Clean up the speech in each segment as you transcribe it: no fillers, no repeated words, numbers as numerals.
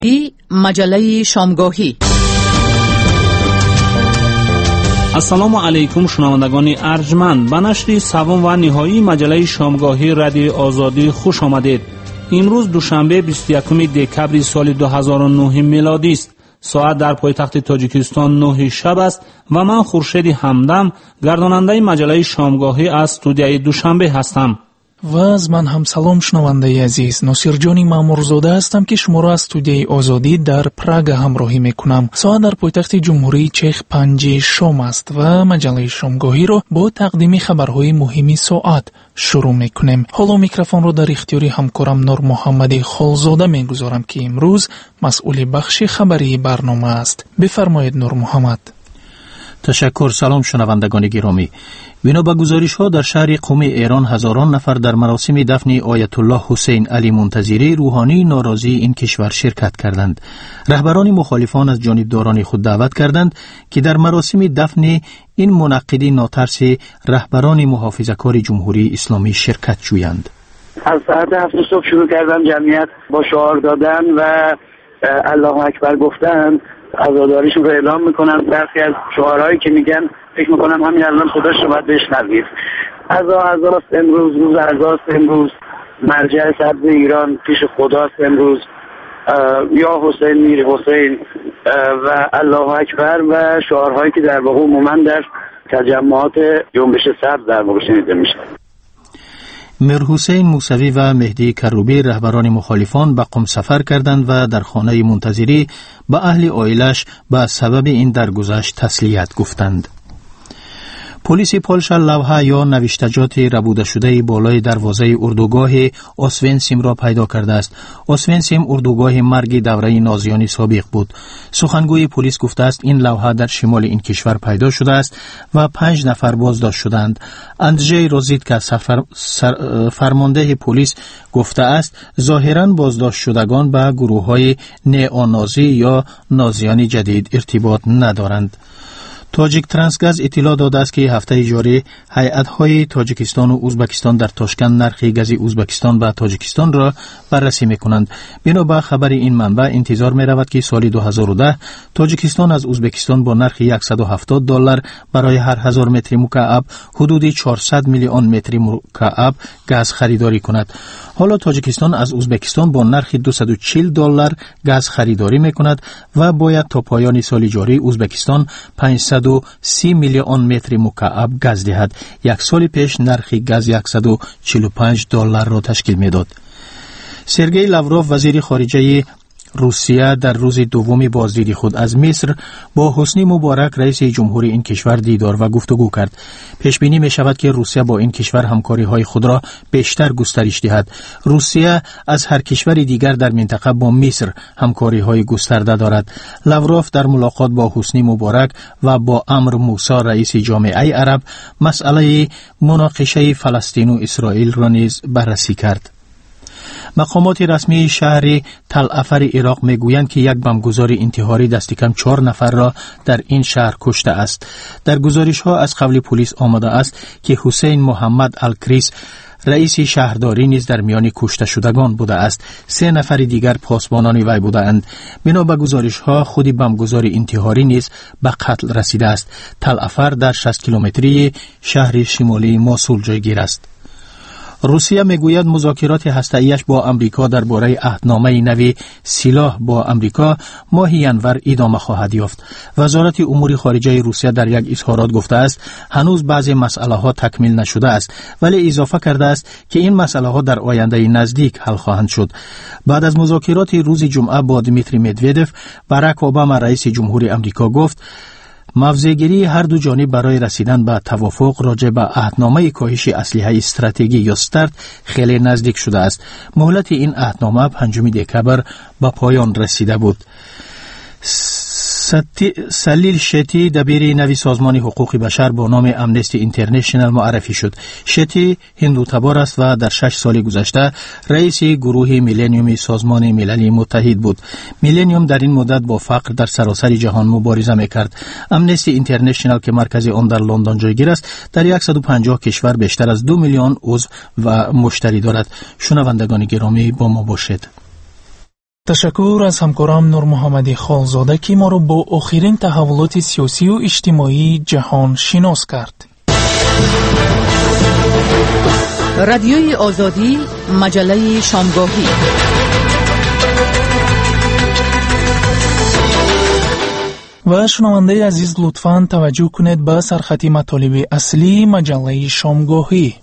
مجله شامگاهی. السلام علیکم شنوندگان ارجمند، به نشر سوم و نهایی مجله شامگاهی رادیو آزادی خوش آمدید. امروز دوشنبه 21 دکبر سال 2009 میلادی است. ساعت در پایتخت تاجیکستان 9 شب است و من خورشید همدم گرداننده مجله شامگاهی از استودیوی دوشنبه هستم. و از من هم سلام شنونده عزیز، ناصرجانی مامورزاده هستم که شما را از استودیوی آزادی در پراگ همراهی میکنم. ساعت در پایتخت جمهوری چخ 5 شام است و مجله شامگاهی را با تقدیم خبرهای مهمی ساعت شروع میکنیم. حالا میکروفون را در اختیار همکارم نور محمدی خالزاده میگذارم که امروز مسئول بخش خبری برنامه است. بفرمایید نور محمد. تشکر. سلام شنوندگان گرامی. بنا به گزارش‌ها در شهر قم ایران هزاران نفر در مراسم دفن آیت الله حسین علی منتظری روحانی ناراضی این کشور شرکت کردند. رهبران مخالفان از جانبداران خود دعوت کردند که در مراسم دفن این منعقد ناترس رهبران محافظه‌کار جمهوری اسلامی شرکت جویند. از ساعت 7 صبح شروع کردن جمعیت با شعار دادن و الله اکبر گفتن عزاداریشون رو اعلام میکنن. برخی از شعارهایی که میگن فکر میکنم همین الان صداش رو باید بشنوید. عزاست امروز، روز عزاست امروز، مرجع سبز ایران پیش خداست امروز، یا حسین میر حسین و الله اکبر و شعارهایی که در واقع عموما در تجمعات جنبش سبز در واقع شنیده میشه. میرحسین موسوی و مهدی کروبی رهبران مخالفان به قم سفر کردند و در خانه منتظری به اهل عائلش به سبب این درگذشت تسلیت گفتند. پلیس پولش لوحه یا نوشتجات ربوده شده بالای دروازه اردوگاه اوسوینسیم را پیدا کرده است. اوسوینسیم اردوگاه مرگ دوره نازیان سابق بود. سخنگوی پلیس گفته است این لوحه در شمال این کشور پیدا شده است و 5 نفر بازداشت شدند. اندژی روزیتکا فرمانده پلیس گفته است ظاهراً بازداشت شدگان به گروه‌های نئونازی یا نازیان جدید ارتباط ندارند. تاجیک ترانسگاز اطلاع داده است که هفته جاری هیئت‌های تاجیکستان و ازبکستان در تاشکند نرخ گاز ازبکستان به تاجیکستان را بررسی می‌کنند. بنا به خبر این منبع انتظار می‌رود که سال 2010 تاجیکستان از ازبکستان با نرخ $170 برای هر 1000 متر مکعب حدود 400 میلیون متر مکعب گاز خریداری کند. حالا تاجیکستان از ازبکستان با نرخ $240 گاز خریداری می‌کند و باید تا پایان سال جاری ازبکستان 530 میلیون متر مکعب گاز دهد. یک سال پیش نرخ گاز $145 را تشکیل می‌داد. سرگئی لاوروف وزیر خارجه روسیه در روز دوم بازدید خود از مصر با حسنی مبارک رئیس جمهوری این کشور دیدار و گفتگو کرد. پیش بینی می شود که روسیه با این کشور همکاری های خود را بیشتر گسترش دهد. روسیه از هر کشور دیگر در منطقه با مصر همکاری های گسترده دارد. لاوروف در ملاقات با حسنی مبارک و با عمرو موسی رئیس جامعه عرب مسئله مناقشه فلسطین و اسرائیل را نیز بررسی کرد. مقامات رسمی شهر تل افر عراق میگویند که یک بمبگذار انتحاری دست کم 4 نفر را در این شهر کشته است. در گزارش ها از قبل پلیس آمده است که حسین محمد الکریس رئیس شهرداری نیز در میان کشته شدگان بوده است. 3 نفر دیگر پاسبانان وی بودند. بنا به گزارش ها خود بمبگذار انتحاری نیز به قتل رسیده است. تل افر در 60 کیلومتری شهر شمالی موسول جایگیر است. روسیه میگوید مذاکرات هسته‌ایش با امریکا درباره عهدنامه نوی سلاح با امریکا ماه ینور ادامه خواهد یافت. وزارت امور خارجه روسیه در یک اظهارات گفته است هنوز بعضی مسئله ها تکمیل نشده است، ولی اضافه کرده است که این مسئله ها در آینده نزدیک حل خواهند شد. بعد از مذاکرات روز جمعه با دیمیتری مدودف، باراک اوباما رئیس جمهوری امریکا گفت موضع‌گیری هر دو جانب برای رسیدن به توافق راجع به عهدنامه کاهش اسلحه استراتژیکی یا استارت خیلی نزدیک شده است. مهلت این عهدنامه 5 دکبر به پایان رسیده بود. سلیل شتی دبیر نوی سازمان حقوق بشر با نام امنستی اینترنشنال معرفی شد. شتی هندوتبار است و در 6 سال گذشته رئیس گروه میلنیوم سازمان ملل متحد بود. میلنیوم در این مدت با فقر در سراسر جهان مبارزه میکرد. امنستی اینترنشنال که مرکز آن در لندن جایگیر است، در 150 کشور بیشتر از 2 میلیون عضو و مشتری دارد. شنوندگان گرامی با ما باشید. تشکر از همکارم نور محمدی خالزاده که ما رو با آخرین تحولات سیاسی و اجتماعی جهان شناس کرد. رادیوی آزادی، مجله شامگاهی. و شنونده عزیز لطفاً توجه کنید به سرخط مطالب اصلی مجله شامگاهی.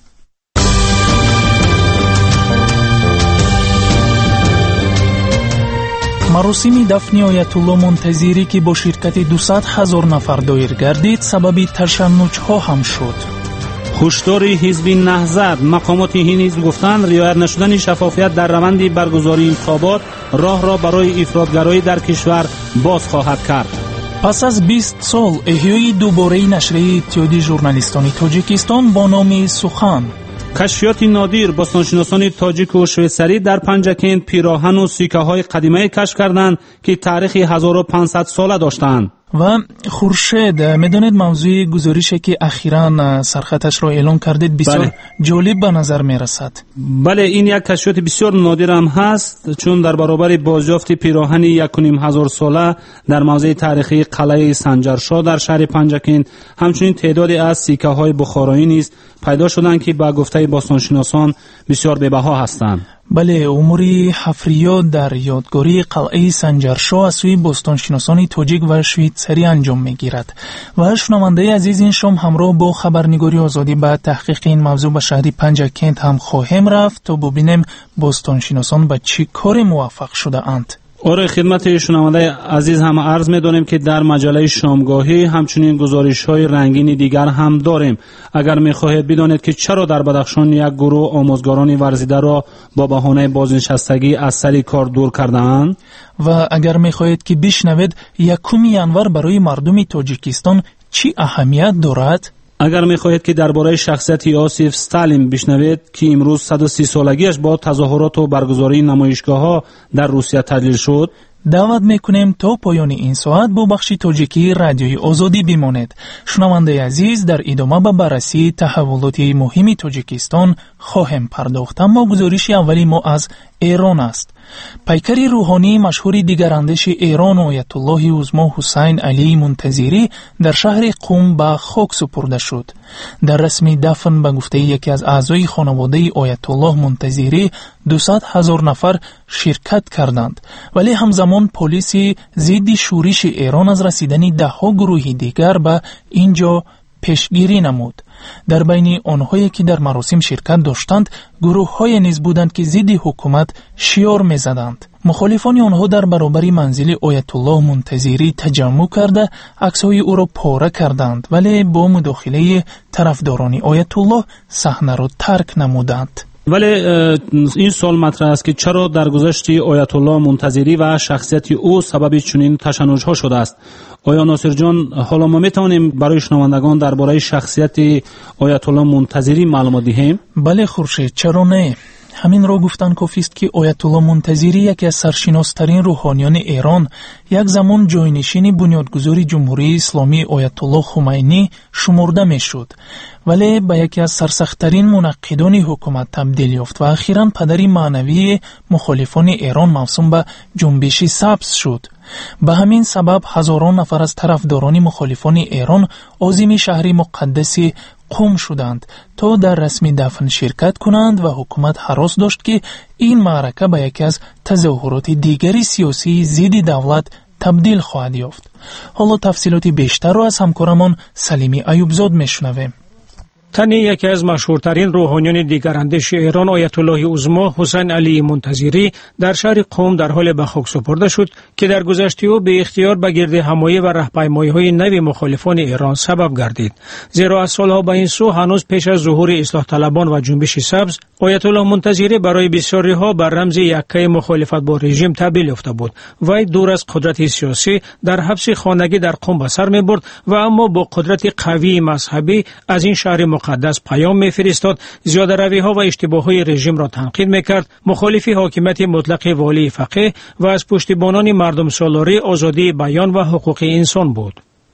مراسم دفن آیت الله منتظری که با شرکت 200,000 نفر دایر گردید سبب تشنج‌ها هم شد. هشدار حزب نهضت، مقامات این حزب گفتند رعایت نشدن شفافیت در روند برگزاری انتخابات راه را برای افراطگرایی در کشور باز خواهد کرد. پس از 20 سال احیای دوباره نشریه اتحادیه ژورنالیستان تاجیکستان با نام سخن. کشفیات نادر، باستانشناسان تاجیک و شویسری در پنجکند پیراهن و سکه های قدیمی کشف کردند که تاریخ 1500 ساله داشتند. و خورشید، میدونید موضوع گزارشی که اخیراً سرخطش را اعلان کردید بسیار جالب به نظر میرسد. بله، این یک کشفیات بسیار نادر هم هست، چون در برابر بازیافت پیراهن 1,500 ساله در موضع تاریخی قلعه سنجرشاه در شهر پنجکند همچنین تعدادی از سکه های بخارایی نیز پیدا شدند که با گفته باستانشناسان بسیار به‌بها هستند. بله، امور حفریات در یادگاری قلعه سنجرشاه از سوی باستانشناسان تاجیک و شویسری انجام میگیرد. و شنونده عزیز، این شام همراه با خبرنگاری آزادی به تحقیق این موضوع به شهر پنجکند هم خواهیم رفت تا ببینیم باستانشناسان به چی کار موفق شده اند. خدمت شنونده عزیز هم عرض می‌دانیم که در مجله شامگاهی همچنین گزارش‌های رنگین دیگر هم داریم. اگر می‌خواهید بدانید که چرا در بدخشان یک گروه آموزگاران ورزیده را با بهانه بازنشستگی از سر کار دور کردند، و اگر می‌خواهید که بشنوید 1 ینور برای مردم تاجیکستان چی اهمیت دارد، اگر می‌خواهید که درباره شخصیت یوسف استالین بشنوید که امروز 130 سالگیش با تظاهرات و برگزاری نمایشگاه‌ها در روسیه تجلیل شد، دعوت میکنیم تا پایان این ساعت با بخش تاجیکی رادیوی آزادی بمانید. شنونده عزیز، در ادامه به بررسی تحولات مهم تاجیکستان خواهیم پرداخت، اما گزارش اولی ما از ایران است. پیکر روحانی مشهور دیگراندیش ایران آیت الله عظما حسین علی منتظری در شهر قم به خاک سپرده شد. در رسم دفن به گفته یکی از اعضای خانواده آیت الله منتظری 200,000 نفر شرکت کردند، ولی همزمان پلیس ضد شورش ایران از رسیدن 10 گروه دیگر به اینجا پیشگیری نمود. در بین آنهایی که در مراسم شرکت داشتند گروه‌های نیز بودند که ضد حکومت شعار می‌زدند. مخالفان آنها در برابر منزل آیت الله منتظری تجمع کرده عکس‌های او را پاره کردند، ولی با مداخله طرفداران آیت الله صحنه را ترک نمودند. ولی این سوال مطرح است که چرا در گذشته آیت الله منتظری و شخصیت او سبب چنین تشنج‌ها شده است؟ آیا ناصر جان، حالا ما میتوانیم برای شنوندگان درباره شخصیت آیت الله منتظری معلومات دهیم؟ بله خورشید، چرا نه؟ همین را گفتن کافی است که آیت الله منتظری یکی از سرشناسترین روحانیان ایران، یک زمان جاینشین بنیادگذار جمهوری اسلامی آیت الله خمینی شمرده میشد، ولی به یکی از سرسخت‌ترین منقدان حکومت تبدیل یافت و اخیراً پدری معنوی مخالفان ایران موسوم به جنبش سبز شد. به همین سبب هزاران نفر از طرفداران مخالفان ایران عازم شهر مقدس قم شدند تا در رسم دفن شرکت کنند و حکومت هراس داشت که این معرکه به یکی از تظاهرات دیگری سیاسی ضد دولت تبدیل خواهد یافت. حالا تفصیلات بیشتر را از همکارمان سلیمی ایوبزاد میشنویم. تن یکی از مشهورترین روحانیان دیگراندیش ایران آیت الله عظما حسین علی منتظری در شهر قم در حال به خاک سپرده شد که در گذشته او به اختیار به گرد همایی و راهپیمایی‌های نوی مخالفان ایران سبب گردید، زیرا از سالها به این سو هنوز پیش از ظهور اصلاح طلبان و جنبش سبز آیت الله منتظری برای بسیاری‌ها بر رمز یکه مخالفت با رژیم تبدیل یافته بود. وی دور از قدرت سیاسی در حبس خانگی در قم به سر می‌برد و اما با قدرت قوی مذهبی از این شهر مقدس پیام می‌فرستاد، زیاده‌روی‌ها و اشتباه‌های رژیم را تنقید می‌کرد، مخالف حاکمیت مطلق والی فقیه و از پشتیبانان مردم سالاری آزادی بیان و حقوق انسان بود.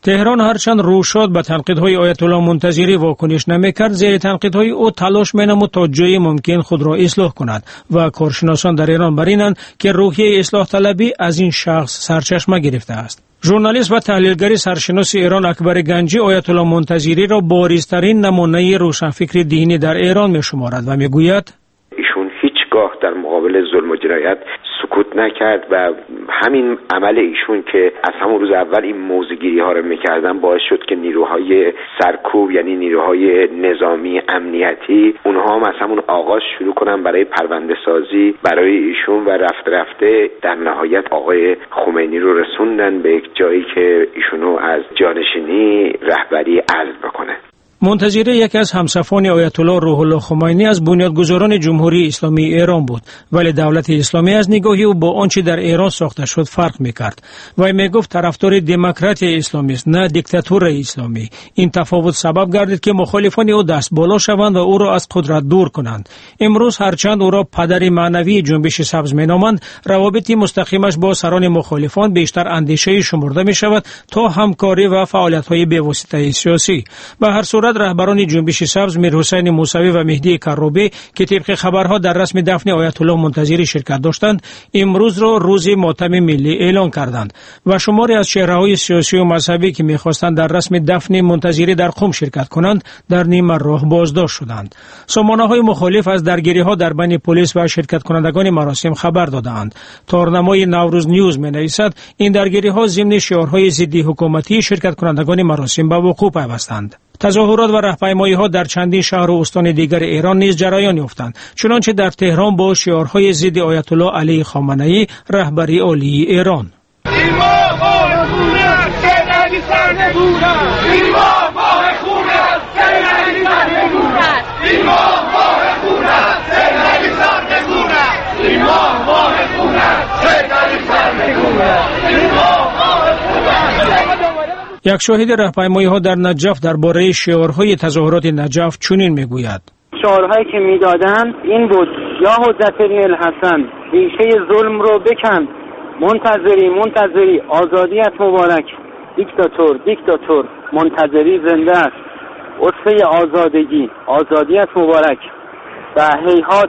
تهران هرچند روشاد به تنقیدهای آیت الله منتظری واکنش نمیکرد، زیر تنقیدهای او تلاش مینمود تا جای ممکن خود را اصلاح کند و کارشناسان در ایران بر اینند که روحیه اصلاح طلبی از این شخص سرچشمه گرفته است. ژورنالیست و تحلیلگر سرشناس ایران اکبر گنجی آیت الله منتظری را بارزترین نمونه روشنفکر دینی در ایران می‌شمارد و میگوید ایشون هیچگاه در مقابل ظلم و جنایت سکوت نکرد و همین عمل ایشون که از همون روز اول این موضع‌گیری ها رو میکردن باعث شد که نیروهای سرکوب یعنی نیروهای نظامی امنیتی اونها هم از همون آغاز شروع کنن برای پرونده سازی برای ایشون و رفته رفته در نهایت آقای خمینی رو رسوندن به یک جایی که ایشونو از جانشینی رهبری عزل بکنه. منتظری یکی از همصفان آیت الله روح الله خمینی از بنیادگذاران جمهوری اسلامی ایران بود، ولی دولت اسلامی از نگاهی او با آنچه در ایران ساخته شد فرق میکرد و میگفت طرفدار دموکراسی اسلامی است نه دیکتاتور اسلامی. این تفاوت سبب گردید که مخالفان او دست بالا شوند و او را از قدرت دور کنند. امروز هرچند او را پدر معنوی جنبش سبز مینامند، روابط مستقیمش با سران مخالفان بیشتر اندیشه شمرده می شود تا همکاری و فعالیت‌های بی‌واسطه سیاسی. به هر صورت رهبران جنبش سبز میرحسین موسوی و مهدی کروبی که طبق خبرها در رسم دفن آیت الله منتظری شرکت داشتند، امروز را روز ماتم ملی اعلان کردند و شماری از چهره‌های سیاسی و مذهبی که می‌خواستند در رسم دفن منتظری در قم شرکت کنند در نیم راه بازداشت شدند. سامانه‌های مخالف از درگیری‌ها در بین پلیس و شرکت کنندگان مراسم خبر دادند. تارنمای نوروز نیوز می‌نویسد این درگیری‌ها ضمن شعارهای ضد حکومتی شرکت کنندگان مراسم به وقوع پیوستند. تظاهرات و راهپیمایی‌ها در چندین شهر و استان دیگر ایران نیز جریان یافتند، چنانچه در تهران با شعارهای ضد آیت الله علی خامنه‌ای رهبر عالی ایران. یک شاهد راهپیمایی‌ها در نجف درباره شعارهای تظاهرات نجف چنین میگوید: شعارهایی که میدادن این بود: یا حجت ابن الحسن ریشه ظلم رو بکن، منتظری آزادیت مبارک، دیکتاتور منتظری زنده است، عصفه آزادیت مبارک و هیهات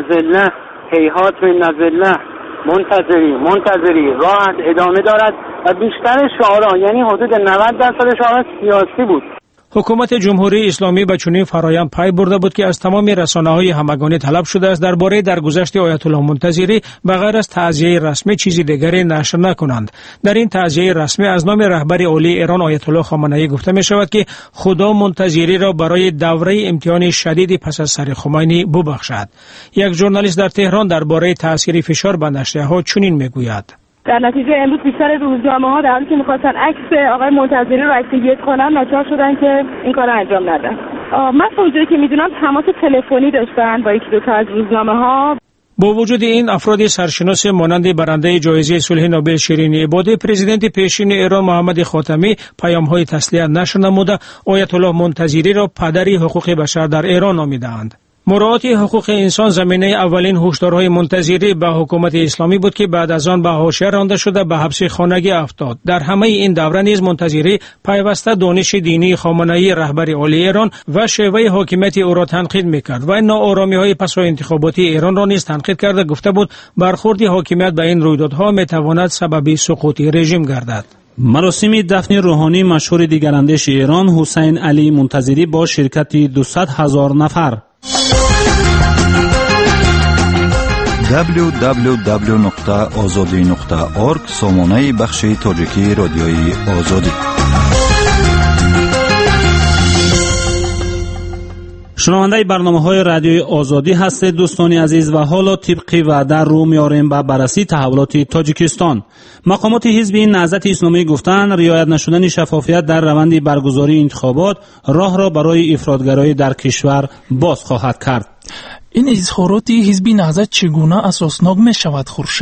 من نزله منتظری راحت ادامه دارد و بیشتر شعارها یعنی حدود 90% شعارها سیاسی بود. حکومت جمهوری اسلامی به چنین فرایند پی برده بود که از تمام رسانه‌های همگانی طلب شده است درباره درگذشت آیت الله منتظری بغیر از تعزیه رسمی چیزی دیگری نشر نکنند. در این تعزیه رسمی از نام رهبر عالی ایران آیت الله خامنه‌ای گفته می شود که خدا منتظری را برای دوره امتحان شدید پس از سر خمینی ببخشد. یک ژورنالیست در تهران درباره تاثیر فشار به نشریه‌ها چنین میگوید: در نتیجه امروز بیشتر روزنامه‌ها در حالی که می‌خواستن عکس آقای منتظری رو اکتیویت کنن ناچار شدن که این کارو انجام ندن. من اونجوری که میدونم تماس تلفنی داشتن با یکی دو تا از روزنامه‌ها. با وجود این افراد سرشناس مانند برنده جایزه صلح نوبل شیرین عبادی، پرزیدنت پیشین ایران محمد خاتمی پیام‌های تسلیت نشر نموده آیت الله منتظری را پدر حقوق بشر در ایران نامیدند. مراعات حقوق انسان زمینه اولین هشدارهای منتظری به حکومت اسلامی بود که بعد از آن به حاشیه رانده شده به حبس خانگی افتاد. در همه این دوره نیز منتظری پیوسته دانش دینی خامنه‌ای رهبر عالی ایران و شیوه حاکمیت او را تنقید میکرد و ناآرامی‌های پس از انتخاباتی ایران را نیز تنقید کرده گفته بود برخورد حاکمیت به این رویدادها میتواند سبب سقوط رژیم گردد. مراسم دفن روحانی مشهور دیگراندیش ایران حسین علی منتظری با شرکت 200,000 نفر. www.azadi.org سامانه بخش تاجیکی رادیوی آزادی. شنونده برنامه‌های رادیوی آزادی هستید دوستان عزیز و حالا طبق وعده رو میاریم به بررسی تحولات تاجیکستان. مقامات حزب نهضت اسلامی گفتند رعایت نشدن شفافیت در روند برگزاری انتخابات راه را برای افراطگرایی در کشور باز خواهد کرد. این اظهارات حزب نهضت چگونه اساسناک می شود خورشید؟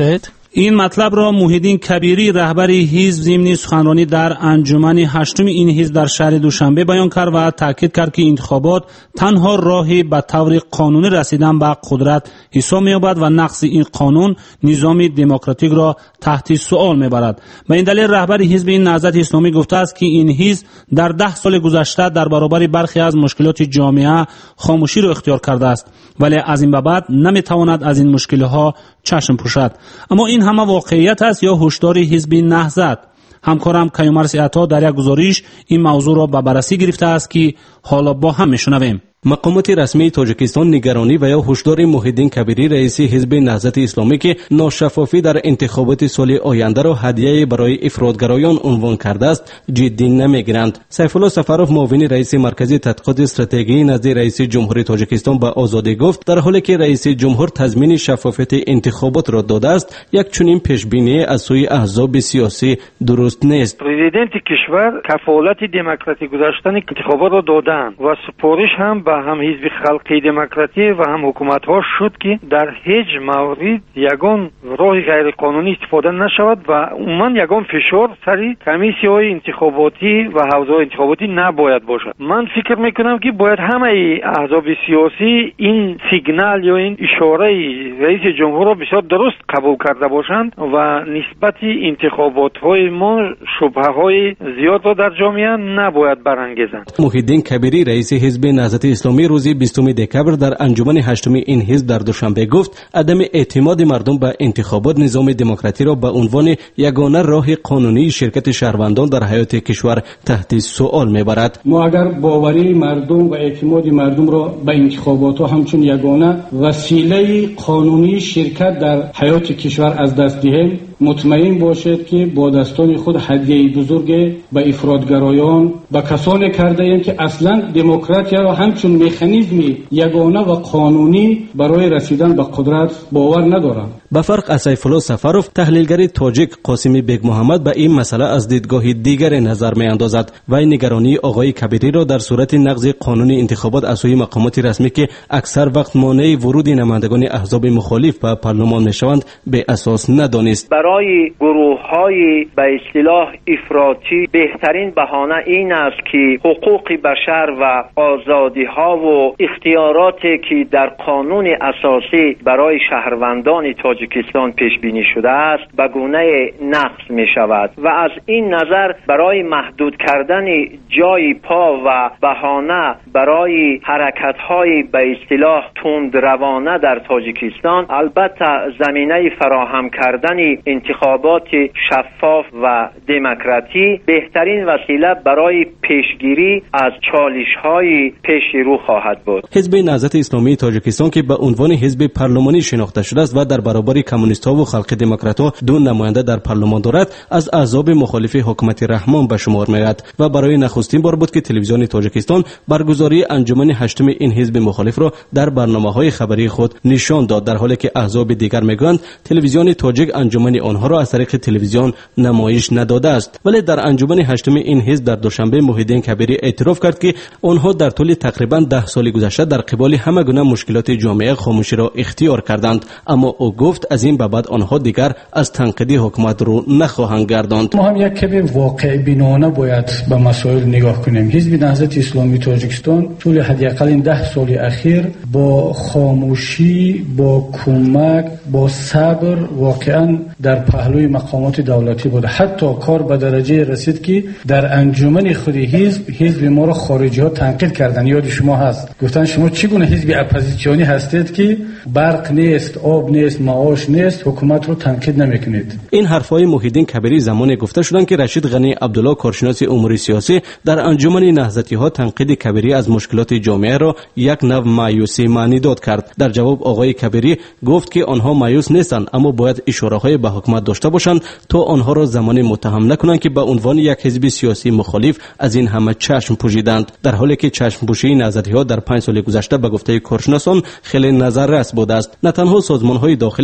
این مطلب را محیدین کبیری رهبر حزب ضمن سخنرانی در انجمن هشتم این حزب در شهر دوشنبه بیان کرد و تاکید کرد که انتخابات تنها راهی به طور قانونی رسیدن به قدرت حساب می‌یابد و نقض این قانون نظام دموکراتیک را تحت سوال می‌برد. به این دلیل رهبر حزب نهضت اسلامی گفته است که این حزب در 10 سال گذشته در برابر برخی از مشکلات جامعه خاموشی را اختیار کرده است، ولی از این به بعد نمی‌تواند از این مشکل‌ها چشم پوشد. اما این همه واقعیت است یا هشدار حزب نهضت؟ همکارم کیومرث عطا در یک گزارش این موضوع را به بررسی گرفته است که حالا با هم میشنویم. مقامات رسمی تاجیکستان نگرانی و یا هشدار محیدین کبیری رئیس حزب نهضت اسلامی که ناشفافی در انتخابات سال آینده را هدیه برای افراطگرایان عنوان کرده است جدی نمیگیرند. سیف الله سفروف معاون رئیس مرکز تحقیقات استراتژی نزد رئیس جمهوری تاجیکستان به آزادی گفت در حالی که رئیس جمهور تضمین شفافیت انتخابات را داده است، یک چنین پیشبینی از سوی احزاب سیاسی درست نیست. پرزیدنت کشور کفالت دموکراتیک گذاشتن انتخابات را دادند و سپارش هم هم حزب خلقی دموکراتی و هم حکومت ها شد که در هیچ مورد یگان راه غیر قانونی استفاده نشود و عموما یگان فشار سری کمیسیون های انتخاباتی و حوزه انتخاباتی نباید باشد. من فکر میکنم که باید همه احزاب سیاسی این سیگنال یا این اشاره رئیس جمهور را بسیار درست قبول کرده باشند و نسبت انتخابات های ما شبهه های زیاد را در جامعه نباید برانگیزند. محیدین کبیری رئیس حزب نهضت اسلامی روز 20 دکبر در انجمن هشتم این حزب در دوشنبه گفت عدم اعتماد مردم به انتخابات نظام دموکراتی را به عنوان یگانه راه قانونی شرکت شهروندان در حیات کشور تحت سوال میبرد. ما اگر باوری مردم و اعتماد مردم را به انتخابات ها همچون یگانه وسیله قانونی شرکت در حیات کشور از دست دهیم، مطمئن باشد که با دستان خود هدیه بزرگ به افراطگرایان به کسانی کرده ایم که اصلا دموکراسی را همچون مکانیزمی یگانه و قانونی برای رسیدن به قدرت باور ندارند. به فرق از سیف الله سفروف، تحلیلگر تاجیک قاسمی بیگ محمد به این مسئله از دیدگاه دیگر نظر می‌اندازد و این نگرانی آقای کبیری را در صورت نقض قانون انتخابات از سوی مقامات رسمی که اکثر وقت مانع ورود نمایندگان احزاب مخالف به پارلمان میشوند به اساس ندانست. برای گروه‌های به اصطلاح افراطی بهترین بهانه این است که حقوق بشر و آزادی‌ها و اختیاراتی که در قانون اساسی برای شهروندان تاجیکستان پیش بینی شده است به گونه نقض می شود و از این نظر برای محدود کردن جای پا و بهانه برای حرکت‌های به اصطلاح تندروانه در تاجیکستان البته زمینه فراهم کردن انتخابات شفاف و دموکراتی بهترین وسیله برای پیشگیری از چالش‌های پیش رو خواهد بود. حزب نهضت اسلامی تاجیکستان که به عنوان حزب پارلمانی شناخته شده است و در برابر کمونیست‌ها و خلق دموکرات‌ها دو نماینده در پارلمان دارد، از احزاب مخالف حکومت رحمان به شمار می‌آید و برای نخستین بار بود که تلویزیون تاجیکستان برگزاری انجمن هشتم این حزب مخالف را در برنامه‌های خبری خود نشان داد، در حالی که احزاب دیگر می‌گویند تلویزیون تاجیک انجمن آنها را از طریق تلویزیون نمایش نداده است. ولی در انجمن هشتم این حزب در دوشنبه محیدین کبیری اعتراف کرد که آنها در طول تقریبا 10 سال گذشته در قبال همه گونه مشکلات جامعه خاموشی را اختیار کردند، اما او گفت از این به بعد آنها دیگر از تنقیدی حکومت رو نخواهند گرداند. ما هم یک کمی واقع بینانه باید به مسائل نگاه کنیم. حزب نهضت اسلامی تاجیکستان طول حداقل این 10 سال اخیر با خاموشی، با کمک، با صبر واقعا در پهلوی مقامات دولتی بود. حتی کار به درجه رسید که در انجمن خود حزب ما را خارجی ها تنقید کردن. یاد شما هست گفتن شما چگونه حزب اپوزیسیونی هستید که برق نیست، آب نیست، معاش نیست، حکومت رو تنقید نمیکنید. این حرفای محیدین کبیری زمانی گفته شدند که رشید غنی عبدالله کارشناس امور سیاسی در انجمن نهضتی ها تنقید کبیری از مشکلات جامعه را یک نوع مایوسی معنی داد کرد. در جواب آقای کبیری گفت که آنها مایوس نیستند، اما باید اشاره های به حکومت داشته باشند تا آنها را زمانی متهم نکنند که به عنوان یک حزب سیاسی مخالف از این همه چشم پوشیدند، در حالی که چشم پوشی نهضتی ها در 5 سال گذشته به گفته کارشناسان خیلی نظررس بوده است. نه تنها سازمان های داخلی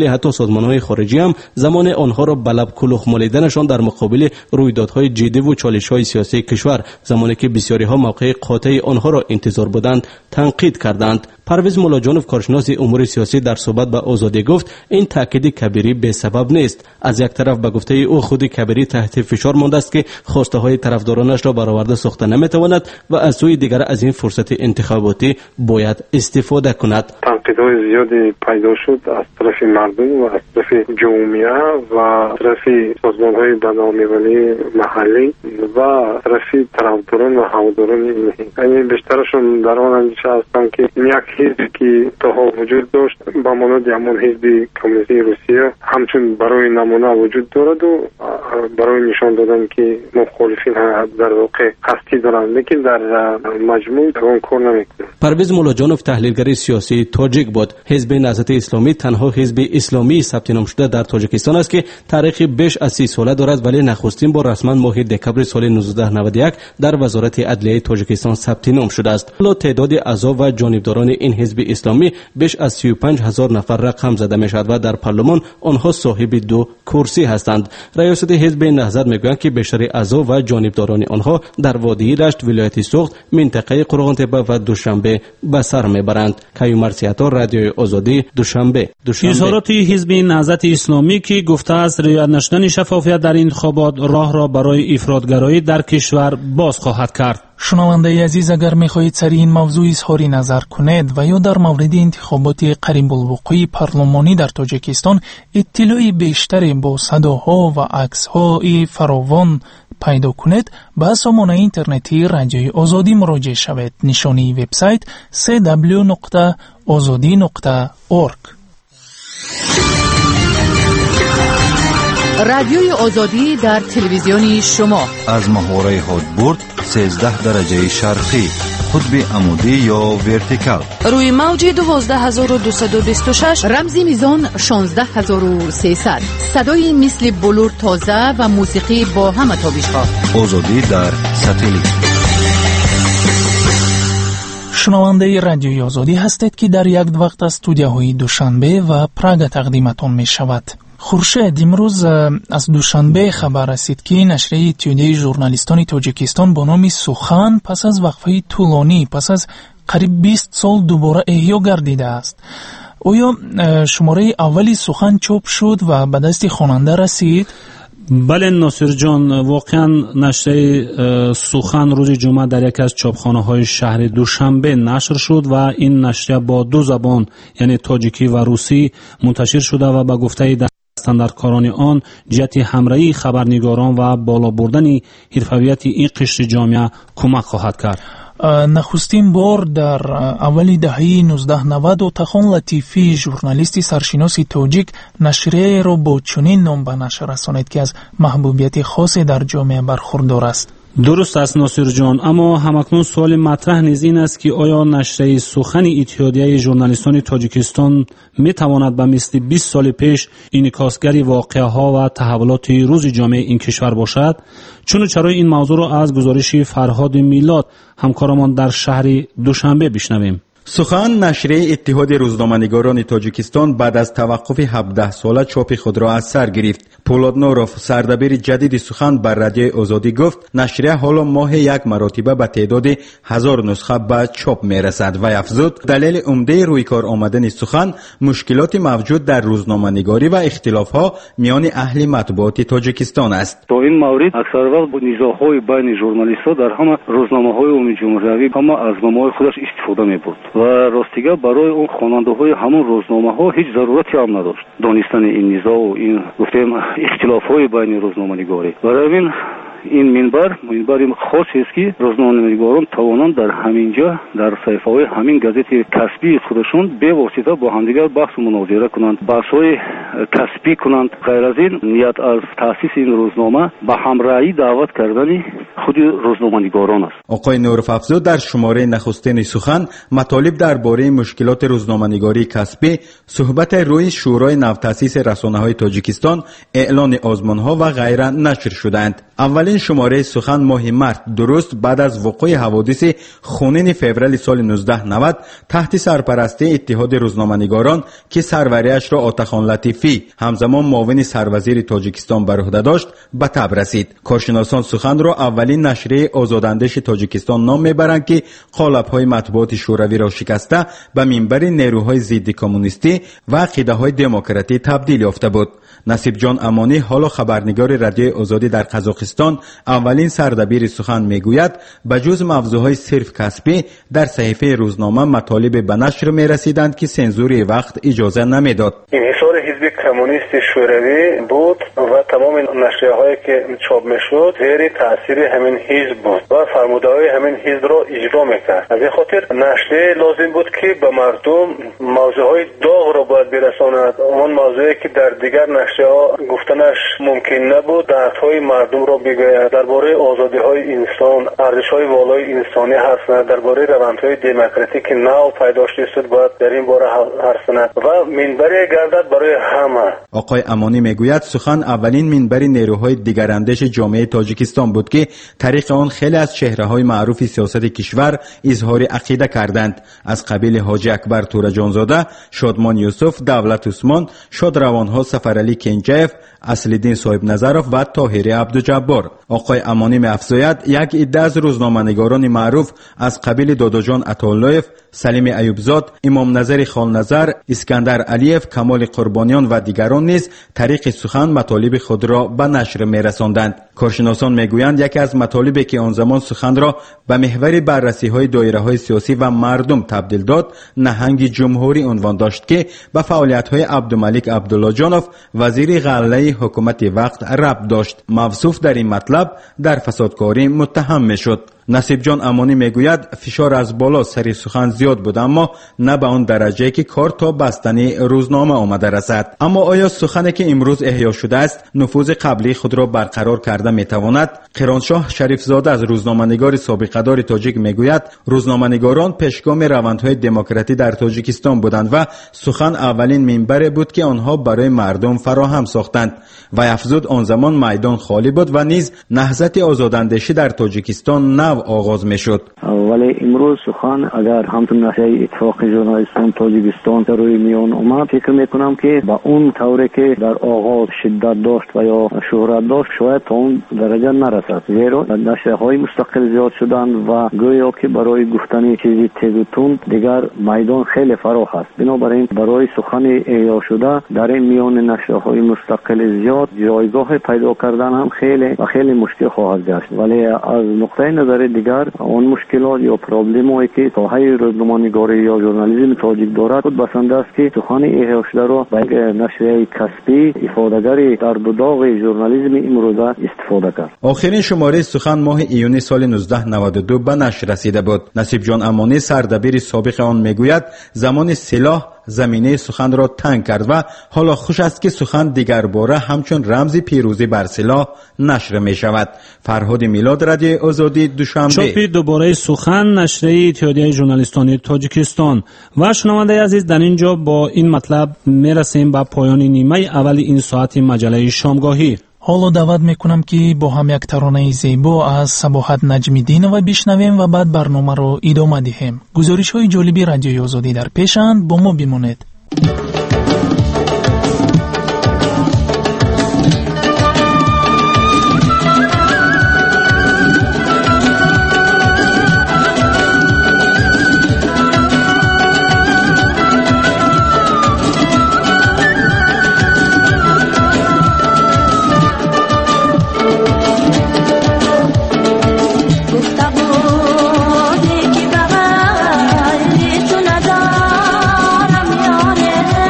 حتی سازمان‌های خارجی هم زمان آنها را به لب کلوخ مالیدنشان در مقابل رویدادهای جدی و چالش‌های سیاسی کشور، زمانی که بسیاری‌ها موقع قاطع آنها را انتظار بودند، تنقید کردند. پرویز مولاجانوف کارشناس امور سیاسی در صحبت با آزادی گفت این تاکید کبیری به سبب نیست. از یک طرف به گفته او خود کبیری تحت فشار مانده است که خواسته های طرفدارانش را برآورده ساخته نمیتواند و از سوی دیگر از این فرصت انتخاباتی باید استفاده کند. تنقیدهای زیادی پیدا شد از طرف مردم و از طرف جامعه و از طرف سازمان‌های بین‌المللی محلی و از طرف طرفداران و هواداران این حزب. یعنی بیشترشون در آن اندیشه هستند که یک حزبی که تاها وجود داشت با مانند همون حزب کمونیستی روسیه همچون برای نمونه وجود دارد و برای نشان دادن که مخالفین در واقع قصدی دارند، لیکن در مجموع اون کار نمیکنه. پرویز مولاجانوف تحلیلگر سیاسی تاجیک بود. حزب نهضت اسلامی تنها حزب اسلامی ثبت نام شده در تاجیکستان است که تاریخی بیش از 30 ساله دارد، ولی نخستین بار رسما ماه دکبر سال 1991 در وزارت عدلیه تاجیکستان ثبت نام شده است. حالا تعداد اعضا و جانبداران این حزب اسلامی بیش از 35,000 نفر رقم زده می شود و در پارلمان آنها صاحب 2 کرسی هستند. ریاست حزب نهضت میگویند که بیشتر اعضا و جانبداران آنها در وادی رشت، ولایت سوخت، منطقه قرغانتپه و دوشنبه به سر میبرند. کیومرث سیاتا، رادیوی آزادی، دوشنبه. اظهارات حزب نهضت اسلامی که گفته است رعایت نشدن شفافیت در انتخابات راه را برای افراطگرایی در کشور باز خواهد کرد. شنونده عزیز، اگر میخواهید سر این موضوع اظهار نظر کنید و یا در مورد انتخابات قریب الوقوع پارلمانی در تاجیکستان اطلاعی بیشتری با صداها و عکس‌های فراوان پیدا کنید، به سامانه اینترنتی رادیوی آزادی مراجعه شوید. نشانی وبسایت www.azadi.org. رادیوی آزادی در تلویزیون شما از محوره هادبورد 13 درجه شرقی، قطب عمودی یا ورتیکال، روی موج 12226، رمزی میزان 16300، صدای مثل بلور تازه و موسیقی با همه تابش‌ها. آزادی در ساتلیت. شنونده رادیوی آزادی هستید که در یک وقت از استودیوهای دوشنبه و پراگ تقدیمتان می شود. خورشید، امروز از دوشنبه خبر رسید که نشریه اتحادیه ژورنالیستان تاجیکستان با نام سخن پس از وقفه طولانی پس از قریب 20 سال دوباره احیا گردیده است. آیا شماره اولی سخن چاپ شد و به دست خواننده رسید؟ بله ناصر جان، واقعا نشریه سخن روز جمعه در یکی از چاپخانه‌های شهر دوشنبه نشر شد و این نشریه با 2 زبان یعنی تاجیکی و روسی منتشر شده و به گفته دستاندرکاران آن جهت همراهی خبرنگاران و بالا بردن حرفیت این قشر جامعه کمک خواهد کرد. نخستین بار در اولی دهه 1990 تخان لطیفی ژورنالیست سرشناس تاجیک نشریه را با چنین نام به نشر رسانید که از محبوبیت خاصی در جامعه برخوردار است. درست است ناصر جان، اما همکنون سوال مطرح نیز این است که آیا نشریه سخن اتحادیه ژورنالیستان تاجیکستان می تواند به مثل 20 سال پیش انعکاسگر واقعه‌ها و تحولات روز جامعه این کشور باشد؟ چون و چرا این موضوع را از گزارش فرهاد میلاد همکارمان در شهر دوشنبه بشنویم. سخن نشریه اتحاد روزنامه‌نگاران تاجیکستان بعد از توقف 17 ساله چاپ خود را از سر گرفت. پولاد نوروف، سردبیر جدید سخن، بر رادیوی آزادی گفت نشریه حالا ماه یک مرتبه به تعداد 1000 نسخه به چاپ میرسد و افزود دلیل عمده روی کار آمدن سخن مشکلات موجود در روزنامه‌نگاری و اختلاف‌ها میان اهل مطبوعات تاجیکستان است. تو این مورد اکثر وقت با نزاع‌های بین ژورنالیست‌ها در همه روزنامه‌های عمومی جمهوری همه از نامه‌های خودش استفاده می‌برد و راستیگه برای اون خواننده‌های همون روزنامه‌ها هیچ ضرورتی هم نداشت دانستن این نزاع و این گفتم اختلاف‌های بین روزنامه‌نگاری. برای این منبر خاصی است که روزنامه‌نگاران توانند در همینجا در صفحه‌های همین گازت کسبی خودشون به واسطه با همدیگر بحث و مناظره کنند، بحث‌های کسبی کنند. غیر از این نیت از تأسیس این روزنامه به همراهی دعوت کردن خود روزنامه‌نگاران است. آقای نوروف افزود در شماره نخستین سخن مطالب درباره مشکلات روزنامه‌نگاری کسبی، صحبت روی شورای نوتأسیس رسانه‌های تاجیکستان، اعلان آزمان‌ها و غیره نشر شدند. اولین شماره سخن ماه مارس درست بعد از وقوع حوادث خونین فوریه سال 1990 تحت سرپرستی اتحاد روزنامه‌نگاران که سروریش را آتاخان لطیفی همزمان معاون سروزیر تاجیکستان بر عهده داشت به تب رسید. کارشناسان سخن را اولین نشریه آزاداندیش تاجیکستان نام میبرند که قالب‌های مطبوعات شوروی را شکسته به منبر نیروهای ضد کمونیستی و عقیده‌های دموکراتی تبدیل یافته بود. نصیب جان امانی حالا خبرنگار رادیوی آزادی در قزاقستان اولین سردبیر سخن میگوید به جز موضوعهای صرف کسبی در صحیفه روزنامه مطالب به نشر میرسیدند که سنزوری وقت اجازه نمیداد. انحصار حزب کمونیست شوروی بود و تمام نشریه‌هایی که چاپ میشد زیر تاثیر همین حزب بود و فرموده‌های همین حزب را اجرا میکرد. از این خاطر نشریه لازم بود که به مردم موضوعهای داغ را باید برساند. اون موضوعی که در دیگر نشریه‌ها گفتنش ممکن نبود دردهای مردم را بگوید، درباره آزادی‌های انسان، ارزش‌های والای انسانی حرف زند، درباره روندهای دموکراتیک که نو پیدا شده باید در این باره حرف زند و منبری گردد برای همه. آقای امانی میگوید سخن اولین منبر نیروهای دیگراندیش جامعه تاجیکستان بود که طریق آن خیلی از چهره‌های معروف سیاست کشور اظهار عقیده کردند، از قبیل حاجی اکبر تورجانزاده، شادمان یوسف، دولت عثمان، شادروانها سفرعلی کنجاف، اصل‌الدین صاحب نظرов و طاهری عبدالجبار. آقای امانی می‌افزاید یک عده از روزنامه‌نگاران معروف از قبیل داداجان عطاالله‌یف، سلیم ایوبزاد، امام نظر خالنظر، اسکندر علیف، کمال قربانیان و دیگران نیز طریق سخن مطالب خود را به نشر می‌رساندند. کارشناسان میگویند یکی از مطالبی که آن زمان سخن را به محور بررسی‌های دایره‌های سیاسی و مردم تبدیل داد، نهنگ جمهوری عنوان داشت که به فعالیت‌های عبدالملک عبدالله جانوف وزیر غله حکومت وقت ربط داشت. موصوف در این مطلب در فسادکاری متهم میشد. نصیب جان امانی میگوید فشار از بالا سر سخن زیاد بود اما نه به آن درجه که کار تا بستنی روزنامه آمده رسد. اما آیا سخنی که امروز احیا شده است نفوذ قبلی خود را برقرار کرده میتواند؟ قرانشاه شریف زاده از روزنامه‌نگار سابقه‌دار تاجیک میگوید روزنامه‌نگاران پیشگام روندهای دموکراتی در تاجیکستان بودند و سخن اولین منبری بود که آنها برای مردم فراهم ساختند و افزود آن زمان میدان خالی بود و نیز نهضت آزاداندیشی در تاجیکستان نو آغاز میشد. ولی امروز سخن اگر همچون نشریه اتفاق ژورنالیستان تاجیکستان در روی میان اومد فکر میکنم که با اون طوری که در آغاز شدت داشت و یا شهرت داشت شاید تا اون درجه نرسد، زیرا نشریه‌های مستقل زیاد شدند و گویا که برای گفتن چیزی تیز و تند دیگر میدان خیلی فراخ است. بنابراین برای سخن احیا شده در این میان نشریه‌های مستقل زیاد جایگاه پیدا کردن هم خیلی مشکل خواهد گشت. ولی از نقطه نظر دیگر اون مشکلات یا پرابلمایی که ساحه روزنامه‌نگاری یا ژورنالیسم تاجیک دارد خود بسنده است که سخن احیا شده را به یک نشریه کسبی افاده‌گری در داغ ژورنالیسم امروزه استفاده کرد. آخرین شماره سخن ماه ایونی سال 1992 به نشر رسیده بود. نصیب جان امانی سردبیر سابق آن میگوید زمان سلاح زمینه سخن را تنگ کرد و حالا خوش است که سخن دیگر باره همچون رمز پیروزی بر سلاح نشر می شود. فرهاد میلاد، رادیو آزادی، دوشنبه. چاپ دوباره سخن نشریه اتحادیه ژورنالیستان تاجیکستان. و شنونده عزیز در اینجا با این مطلب می رسیم به پایان نیمه اول این ساعت مجله شامگاهی. حالا دعوت میکنم که با هم یک ترانه زیبا از صباحت نجمیدینова بشنویم و بعد برنامه رو ادامه دهیم. گزارش های جالبی رادیوی آزادی در پیشند، با ما بمانید. ندارم یاره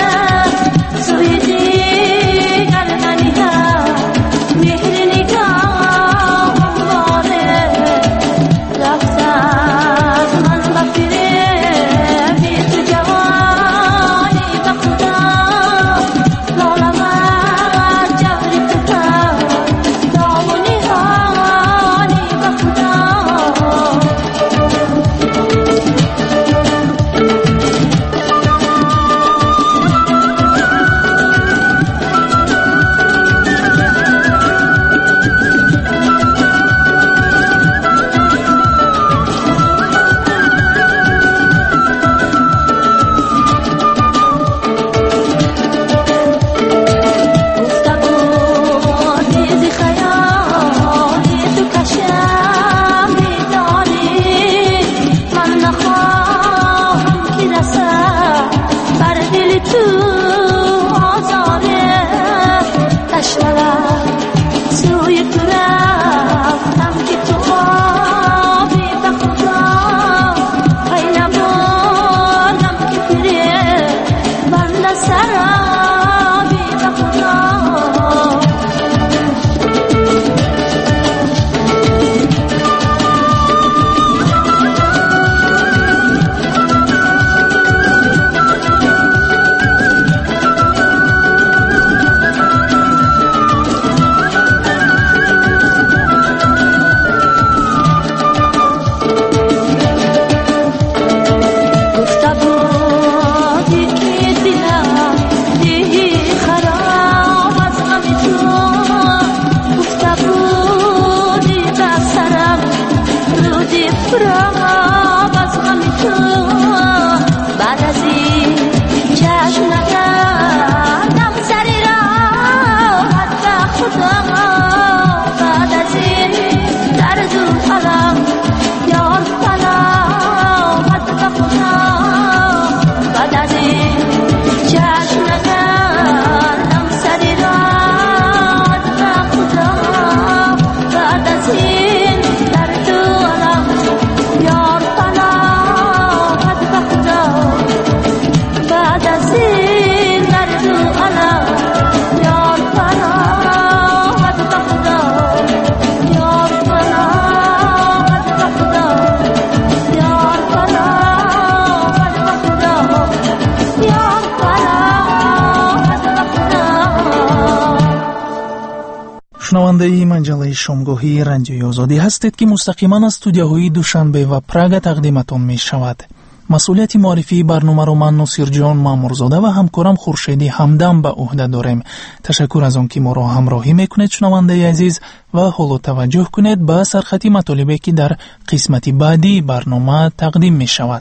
шунавандаи маҷалаи шомгоҳии радиои озодӣ ҳастед ки мустақиман аз студияҳои душанбе ва прага тақдиматон мешавад. масъулияти муаррифии барномаро ман носирҷон маъмурзода ва ҳамкорам хуршеди ҳамдам ба уҳда дорем. ташаккур аз он ки моро ҳамроҳӣ мекунед шунавандаи азиз ва ҳоло таваҷҷӯҳ кунед ба сархати матолибе ки дар қисмати баъдии барнома тақдим мешавад.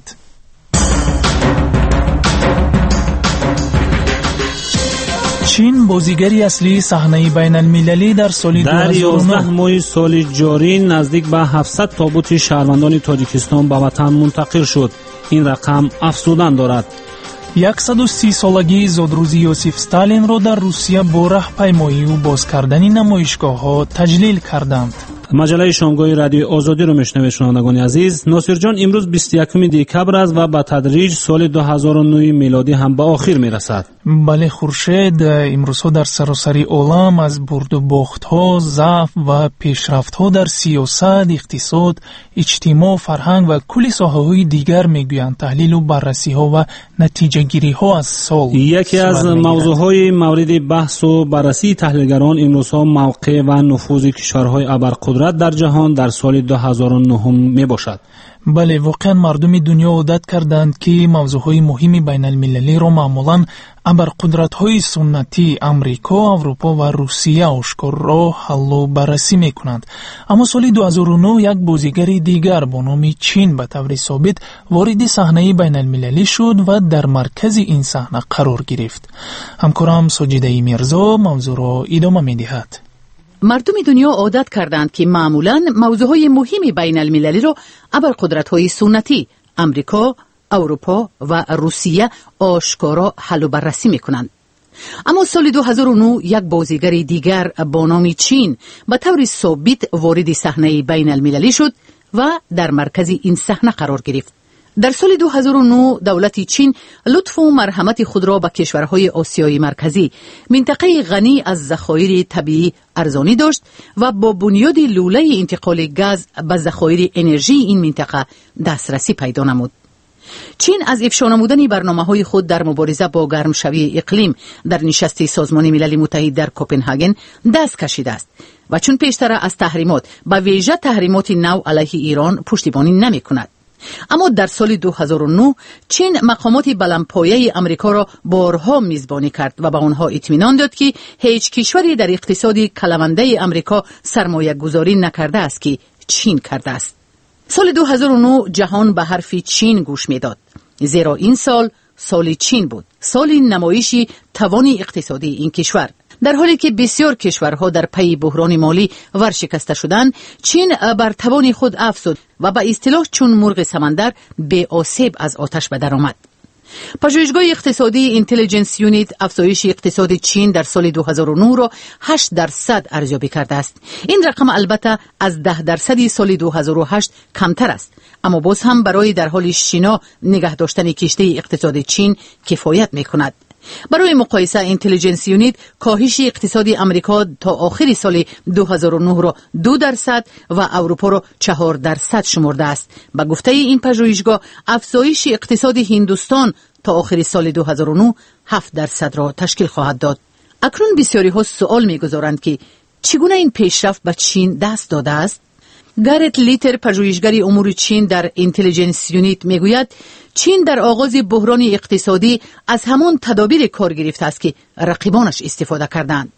чин бозигари аслии саҳнаи байналмилалӣ дар соли 11 моҳи соли ҷорӣ наздик ба 700 тобути шаҳрвандони тоҷикистон ба ватан мунтақил шуд. ин рақам афзудан дорад. 130-солагии зодрӯзи Йосиф Сталинро дар Русия бо раҳпаймоию боз кардани намоишгоҳҳо таҷлил карданд. маҷалаи шомгоҳи радиои озодиро мешунавед шунавандагони азиз. носирҷон имрӯз 21 декабр аст ва ба тадриҷ соли 2009 милодӣ ҳам ба охир мерасад. бале хуршед, имрӯзҳо дар саросари олам аз бурду бохтҳо, заъф ва пешрафтҳо дар сиёсат, иқтисод, иҷтимоъ, фарҳанг ва кулли соҳаҳои дигар мегӯянд. таҳлилу баррасиҳо ва натиҷагириҳо аз сол яке аз мавзӯъҳои мавриди баҳсу баррасии таҳлилгарон имрӯзҳо мавқеъ ва нуфузи кишварҳои абарқудрат дар ҷаҳон дар соли 2009 мебошад. бале, воқеан мардуми дунё одат карданд ки мавзӯъҳои муҳими байналмилалиро маъмулан абарқудратҳои суннатӣ Амрико, Аврупо ва Русия ошкоро ҳаллу баррасӣ мекунанд. аммо соли 2009 як бозигари дигар бо номи Чин ба таври собит вориди саҳнаи байналмилалӣ шуд ва дар маркази ин саҳна қарор гирифт. ҳамкорам Соҷидаи Мирзо мавзӯъро идома медиҳад. мардуми дунё одат карданд ки маъмулан мавзӯъҳои муҳими байналмилалиро абарқудратҳои суннатӣ Амрико, Аврупо ва Русия ошкоро ҳаллу баррасӣ мекунанд. аммо соли 2009 як бозигари дигар бо номи Чин ба таври собит вориди саҳнаи байналмилалӣ шуд ва дар маркази ин саҳна қарор гирифт. дар соли 2009 давлати Чин лутфу марҳамати худро ба кишварҳои осиёи марказӣ, минтақаи ғанӣ аз захоири табиӣ арзонӣ дошт ва бо бунёди лӯлаи интиқоли газ ба захоири энержии ин минтақа дастрасӣ пайдо намуд. чин аз ифшо намудани барномаҳои худ дар мубориза бо гармшавии иқлим дар нишасти созмони милали муттаҳид дар Копенҳаген даст кашидааст ва чун пештара аз таҳримот ба вижа таҳримоти нав алайҳи Ирон пуштибонӣ намекунад. аммо дар соли 2009 чин мақомоти баландпояи Амрикоро борҳо мизбонӣ кард ва ба онҳо итминон дод ки ҳеҷ кишваре дар иқтисоди калавандаи Амрико сармоягузорӣ накардааст ки Чин кардааст. соли 2009 ҷаҳон ба ҳарфи Чин гӯш медод, зеро ин сол соли Чин буд, соли намоиши тавони иқтисодии ин кишвар. дар ҳоле ки бисёр кишварҳо дар пайи буҳрони молӣ варшикаста шуданд, Чин бар тавони худ афзуд ва ба истилоҳ чун мурғи самандар беосеб аз оташ ба даромад. пажӯҳишгоҳи иқтисодии Intelligence Unit афзоиши иқтисоди Чин дар соли 2009 ро 8% арзёбӣ кардааст. ин рақам албатта аз 10% соли 2008 камтар аст, аммо боз ҳам барои дар ҳоли шино нигоҳ доштани киштаи иқтисоди Чин кифоят мекунад. برای مقایسه اینتلیجنس یونیت کاهش اقتصادی آمریکا تا آخر سال 2009 را 2% و اروپا را 4% شمرده است. با گفته این پژوهشگاه افزایش اقتصاد هندوستان تا آخر سال 2009 7% را تشکیل خواهد داد. اکنون بسیاری ها سوال می‌گذارند که چگونه این پیشرفت به چین دست داده است؟ گارت لیتر پژوهشگر امور چین در اینتلیجنس یونیت میگوید چین در آغاز بحران اقتصادی از همان تدابیر کار گرفته است که رقیبانش استفاده کردند.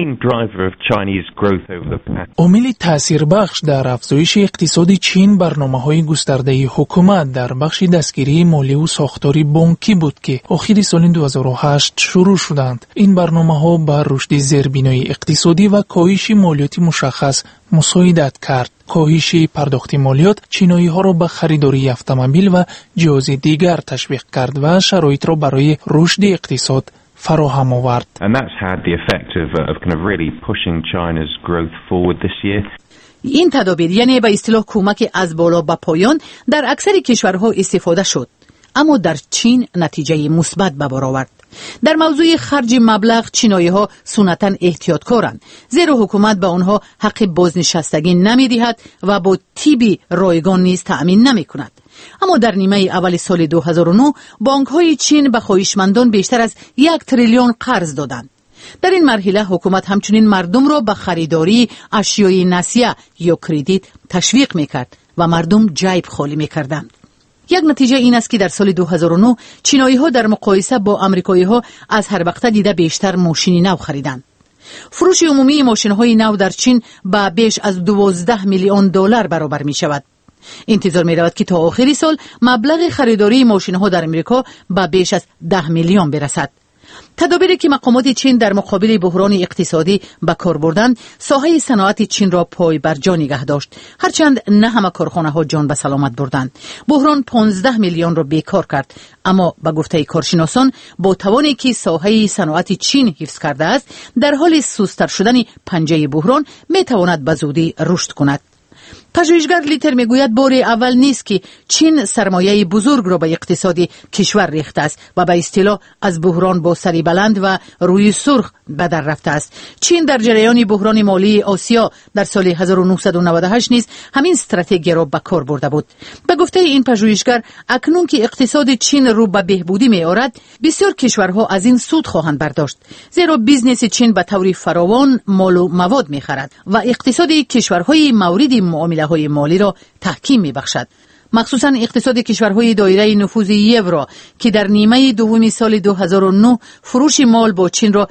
عامل تاثیربخش در افزایش اقتصاد چین برنامه‌های گسترده حکومت در بخش دستگیری مالی و ساختاری بانکی بود که آخر سال 2008 شروع شدند. این برنامه‌ها بر رشد زیربنای اقتصادی و کاهش مالیات مشخص مساعدت کرد. کاهش پرداخت مالیات چینایی‌ها را به خریداری اتومبیل و جهاز دیگر تشویق کرد و شرایط را برای رشد اقتصاد فراهم آورد. این تدابیر یعنی به اصطلاح کمک از بالا به پایان در اکثر کشورها استفاده شد، اما در چین نتیجه مثبت به بار آورد. در موضوع خرج مبلغ چینایی‌ها سنتاً احتیاطکارند، زیرا حکومت به آنها حق بازنشستگی نمی‌دهد و با تیبی رایگان نیز تأمین نمی‌کند. اما در نیمه اول سال 2009 بانک‌های چین به خواهشمندان بیشتر از 1 تریلیون قرض دادند. در این مرحله حکومت همچنین مردم را به خریداری اشیای نسیه یا کردیت تشویق میکرد و مردم جیب خالی میکردند. یک نتیجه این است که در سال 2009 چینایی ها در مقایسه با امریکایی ها از هر وقت دیده بیشتر ماشین نو خریدند. فروش عمومی ماشین های نو در چین به بیش از 12 میلیون دلار برابر می شود. انتظار می رود که تا آخر سال مبلغ خریداری ماشین ها در امریکا به بیش از 10 میلیون برسد. تدابیری که مقامات چین در مقابل بحران اقتصادی به کار بردند، ساحه صنعت چین را پای بر جا نگه داشت، هرچند نه همه کارخانه ها جان به سلامت بردند. بحران 15 میلیون را بیکار کرد، اما به گفته کارشناسان با توانی که ساحه صنعت چین حفظ کرده است، در حال سست‌تر شدن پنجه بحران می تواند به زودی رشد کند. پژوهشگر لیتر میگوید بار اول نیست که چین سرمایه بزرگ را به اقتصاد کشور ریخته است و به اصطلاح از بحران با سری بلند و روی سرخ به در رفته است. چین در جریان بحران مالی آسیا در سال 1998 نیز همین استراتژی را به کار برده بود. به گفته این پژوهشگر، اکنون که اقتصاد چین رو به بهبودی می آورد، بسیار کشورها از این سود خواهند برداشت، زیرا بیزنس چین به طور فراوان مال و مواد می خرد و اقتصاد کشورهای مورد معامله های مالی را تحکیم می بخشد. مخصوصا اقتصاد کشورهای دایره نفوذ یورو که در نیمه دوم سال 2009 فروش مال با چین را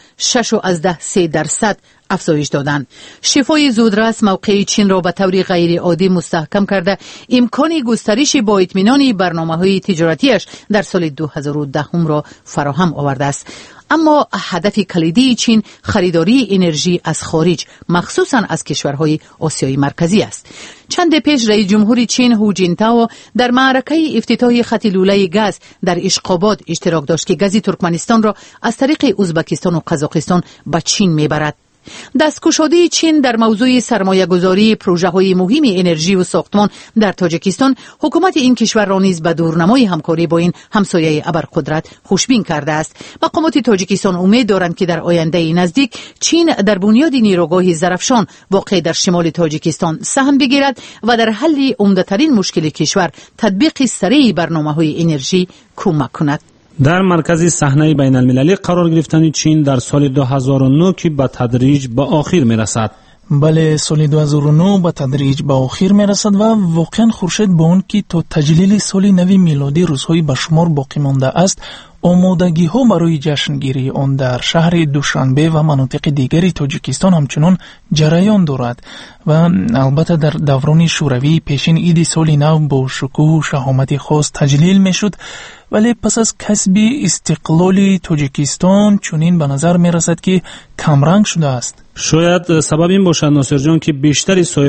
6.3% افزایش دادند. شفای زودرس موقع چین را به طور غیر عادی مستحکم کرده، امکان گسترش با اطمینان برنامه‌های تجارتیش در سال 2010 را فراهم آورده است. اما هدف کلیدی چین خریداری انرژی از خارج، مخصوصا از کشورهای آسیای مرکزی است. چند پیش رئیس جمهور چین هو جینتائو در معرکه افتتاح خط لوله گاز در اشقاباد اشتراک داشت که گاز ترکمنستان را از طریق ازبکستان و قزاقستان به چین میبرد. دستگشاده چین در موضوع سرمایه‌گذاری پروژه‌های مهم انرژی و ساختمان در تاجیکستان حکومت این کشور را نیز به دورنمای همکاری با این همسایه ابرقدرت خوشبین کرده است. مقامات تاجیکستان امید دارند که در آینده نزدیک چین در بنیاد نیروگاه زرافشان واقع در شمال تاجیکستان سهم بگیرد و در حل عمده‌ترین مشکل کشور، تطبیق سریع برنامه‌های انرژی کمک کند. در مرکز صحنه بین المللی قرار گرفتن چین در سال 2009 که به تدریج به آخر می رسد. بله، سال 2009 به تدریج به آخر می رسد و واقعا خورشید با اون که تا تجلیل سال نو میلادی روزهای به شمار باقی مانده است، آمادگی ها برای جشنگیری آن در شهر دوشنبه و مناطق دیگری تاجیکستان همچنان جریان دارد و البته در دوران شوروی پیشین عید سال نو با شکوه و شهامت خاص تجلیل می شد، ولی پس از کسب استقلال تاجیکستان چنین به نظر می رسد که کمرنگ شده است. شاید سبب این باشد ناصر جان که بیشتر صاحب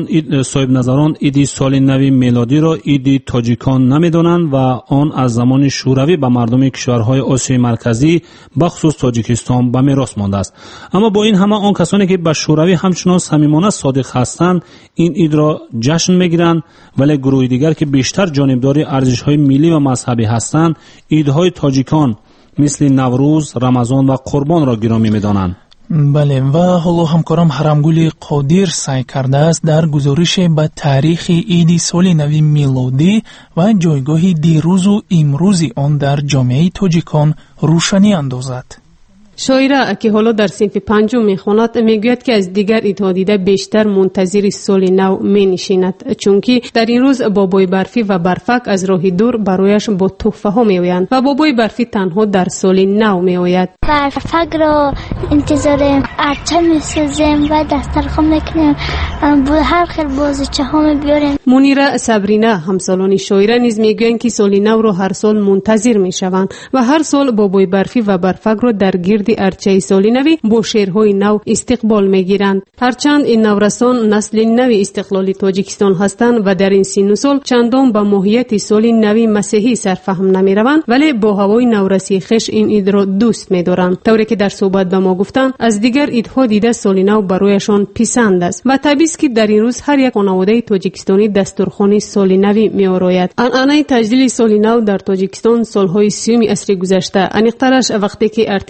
نظران عید سال نو میلادی را عید تاجیکان نمیدانند و آن از زمان شوروی به مردم کشورهای آسیای مرکزی به خصوص تاجیکستان به میراث مانده است. اما با این همه آن کسانی که به شوروی همچنان صمیمانه صادق هستند این عید را جشن میگیرند، ولی گروه دیگر که بیشتر جانبدار ارزش‌های ملی و مذهبی هستند عیدهای تاجیکان مثل نوروز، رمضان و قربان را گرامی می‌دانند. بله، و حالا همکارم حرمگل قادر سعی کرده است در گزارش به تاریخ عید سال نو میلادی و جایگاه دیروز و امروزی آن در جامعه تاجیکان روشنی اندازد. شاعره که حالا در صنف پنجم میخواند میگوید که از دیگر ایدها دیده بیشتر منتظر سال نو مینشیند، چون که در این روز بابای برفی و برفک از راه دور برایش با تحفه ها میآیند و بابای برفی تنها در سال نو میآید. برفک را انتظار ارچه میسازیم و دسترخوان میکنیم، هر خیل بازیچه ها میبیاریم. منیره صبرینه همسالان شاعره نیز میگویند که سال نو را هر سال منتظر میشوند و هر سال بابای برفی و برفک را در گرد ارچه سالی نوی با شعرهای نو استقبال میگیرند. هرچند این نورسان نسل نوی استقلال تاجیکستان هستند و در این سن و سال چندان به ماهیت سال نوی مسیحی سرفهم نمیروند، ولی با هوای نورسی خش این عید را دوست میدارند. طوری که در صحبت به ما گفتند از دیگر عیدها دیده سال نو برایشان پسند است و طبیعی است که در این روز هر یک خانواده تاجیکستانی دستورخوان سال نوی میآراید. عنعنه تجلیل سال نو در تاجیکستان سالهای 30 عصر گذشته انیقترش وقتی که ارتش سرخ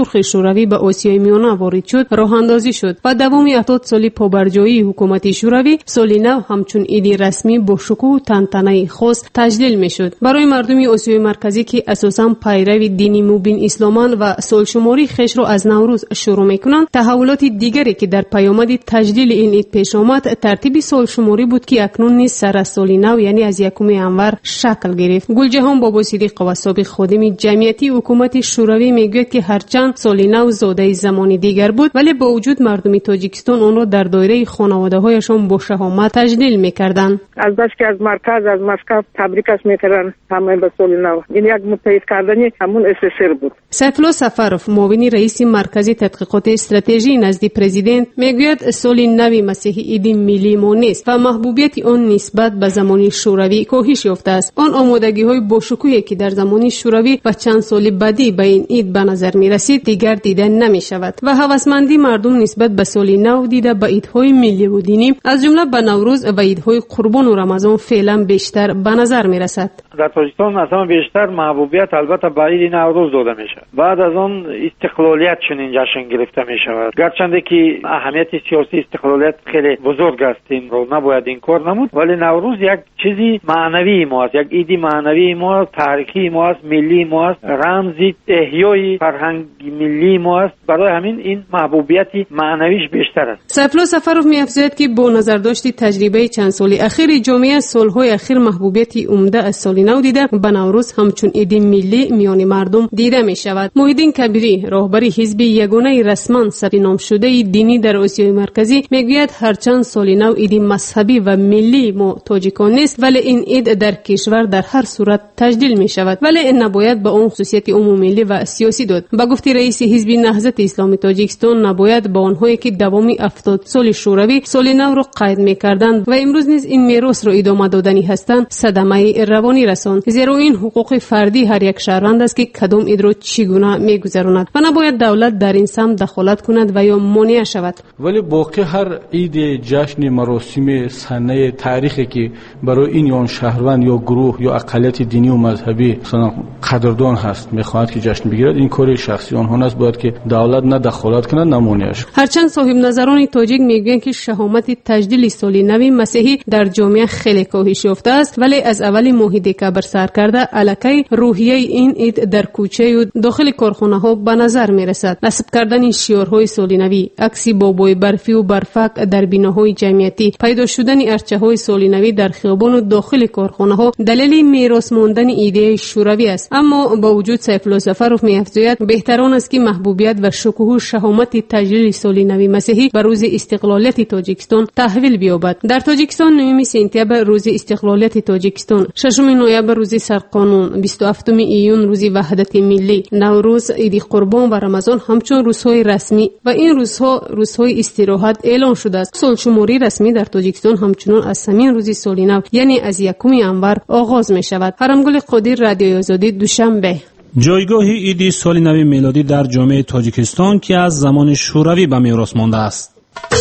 سرخ شوروی به آسیای میانه وارد شد راه اندازی شد و دوام 70 سال پابرجایی حکومت شوروی سال نو همچون عید رسمی با شکوه و تنطنه خاص تجلیل میشد. برای مردم آسیای مرکزی که اساساً پیرو دینی مبین اسلامان و سالشماری خویش را از نوروز شروع میکنند، تحولات دیگری که در پیامد تجلیل این عید پیش آمد ترتیب سالشماری بود که اکنون نیز سر از سال نو یعنی از 1 انور شکل گرفت. گلجهان بابا صدیق و سابق خادم جمعیتی حکومت شوروی میگوید که هرچند سال نو زاده زمان دیگر بود ولی با وجود مردم تاجیکستان آن را در دایره خانواده هایشان با شهامت تجلیل میکردند. از بس که از مرکز از مسکو تبریکش میکردن همه به سال نو. این یک متحد کردن همون SSR بود. سیفالله سفرов معاون رئیس مرکز تحقیقات استراتژی نزد پرزیدنت میگوید سال نو مسیحی عید ملی ما نیست و محبوبیت آن نسبت به زمان شوروی کاهش یافته است. آن آمادگی‌های باشکوهی که در زمان شوروی و چند سال بعدی به این عید به نظر می‌رسید دیگر دیده نمی‌شود و هوسمندی مردم نسبت به سال نو دیده به عیدهای ملی و دینی از جمله به نوروز و عیدهای قربان و رمضان فعلا بیشتر به نظر می‌رسد. در تاجیکستان اصلا بیشتر محبوبیت البته به عید نوروز داده میشه. بعد از آن استقلالیت چنین جشن گرفته می‌شود. گرچه که اهمیت سیاسی استقلالیت خیلی بزرگ است، این رو نباید انکار نمود، ولی نوروز یک چیزی معنوی ما است، یک عید معنوی ما است، تاریخی ما است، ملی ما است، رمزی احیای فرهنگ ملی ما است. برای همین این محبوبیت معنویش بیشتر است. سیفالله سفرov می‌افزاید که با نظر داشت تجربه چند سال اخیر جامعه سالهای اخیر محبوبیت عمده از سال نو دیده به نوروز همچون عید ملی میان مردم دیده می شود. محیدین کبیری رهبر حزب یگانه رسما سرنام شده دینی در آسیای مرکزی میگوید هرچند سال نو عید مذهبی و ملی ما تاجیکان نیست ولی این عید در کشور در هر صورت تجلیل می شود ولی نباید به اون خصوصیت عمومی و سیاسی داد. با گفته رئیس حزب نهضت اسلامی تاجیکستان نباید با آنهایی که دوامی 70 سال شوروی سال نو را قید می‌کردند و امروز نیز این میراث را ادامه دادنی هستند صدمه روانی رساند، زیرا این حقوق فردی هر یک شهروند است که کدام عید را چگونه می‌گذراند و نباید دولت در این سمت دخالت کند و یا مانع شود. ولی باقی هر عید جشن مراسم سنه تاریخی که برای این یا شهروند یا گروه یا اقلیت دینی و مذهبی مثلا قدردان هست می‌خواهد که جشن بگیرد، این کار شخصی آنها است، باید که دولت نه دخالت کند نه مانعش. هرچند صاحب نظران تاجیک میگویند که شهامت تجلیل سال نو مسیحی در جامعه خیلی کاهش یافته است ولی از اول موحدی که بر سر کرده الکی روحیه این عید در کوچه و داخل کارخانه ها به نظر میرسد. نصب کردن شیارهای سال نوی، عکس بابای برفی و برفک در بیناهای جمعیتی، پیدا شدن ارچه های سال نوی در خیابان و داخل کارخانه ها دلیل میراث ماندن ایده شوروی است. اما با وجود سیفالله سفرov می‌افزاید بهتران است که محبوبیت و شکوه و شهامت تجلیل سال نو مسیحی به روز استقلالیت تاجیکستان تحویل بیابد. در تاجیکستان 9 سپتامبر روز استقلالیت تاجیکستان، 6 نوامبر روز سرقانون، 27 ایون روز وحدت ملی، نوروز، عید قربان و رمضان همچون روزهای رسمی و این روزهای استراحت اعلان شده است. سالشماری رسمی در تاجیکستان همچنان از همین روز سال نو یعنی از 1 انور آغاز می شود. حرمگل قادر، رادیو آزادی، دوشنبه. جایگاه عید سال نو میلادی در جامعه تاجیکستان که از زمان شوروی به میراث مانده است.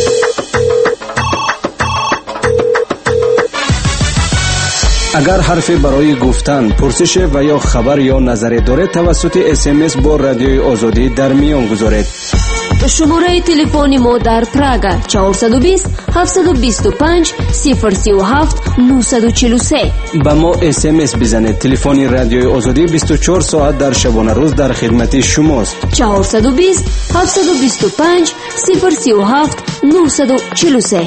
اگر حرفی برای گفتن، پرسش و یا خبر یا نظری دارید توسط SMS با رادیوی آزادی در میان گذارید. شماره تلفن ما در پراگ 420 725 037 943. با ما SMS بزنید. تلفن رادیوی آزادی 24 ساعت در شبانه روز در خدمت شماست. 420 725 037 943.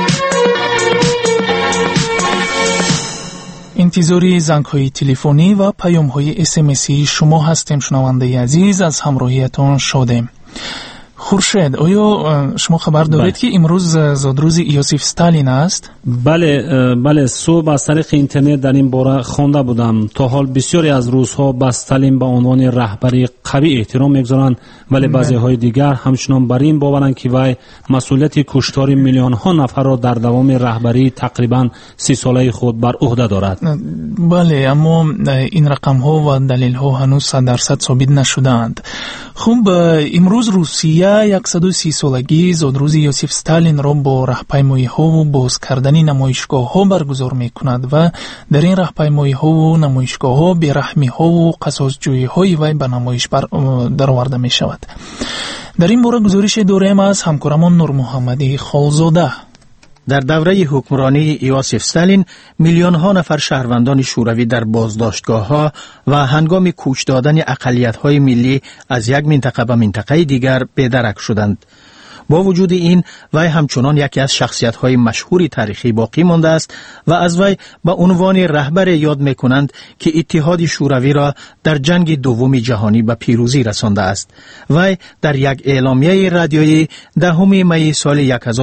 انتظاری زنگ‌های تلفنی و پیام‌های اس‌ام‌اسی شما هستیم. شنونده عزیز، از همراهیتان شادیم. خورشید، آیا شما خبر دارید که امروز زادروز یوسف استالین است؟ بله صبح از طریق اینترنت در این باره خوانده بودم. تا حال بسیاری از روزها به استالین به عنوان رهبری قوی احترام می‌گذارند ولی بعضی‌های دیگر همچنان بر این باورند که وی مسئولیت کشتار میلیون‌ها نفر را در دوام رهبری تقریباً 30 ساله خود بر عهده دارد. بله، اما این رقم‌ها و دلیل‌ها هنوز 100% ثابت نشده‌اند. خب امروز روسیه روسیه 130 سالگی زادروزی یوسف استالین را با راهپیمایی‌ها و باز کردن نمایشگاه‌ها برگزار می‌کند و در این راهپیمایی‌ها و نمایشگاه‌ها بی‌رحمی‌ها و قصاص‌جویی‌های وی به نمایش درآورده می‌شود. در این باره گزارش داریم از همکارمان نور محمدی خالزاده. در دوره حکمرانی یوسف استالین میلیون‌ها نفر شهروندان شوروی در بازداشتگاه‌ها و هنگام کوچ دادن اقلیت‌های ملی از یک منطقه به منطقه دیگر بی‌درک شدند. با وجود این وی همچنان یکی از شخصیت‌های مشهور تاریخی باقی مانده است و از وی به عنوان رهبر یاد می‌کنند که اتحاد شوروی را در جنگ دوم جهانی به پیروزی رسانده است. وی در یک اعلامیه رادیویی 10 می سال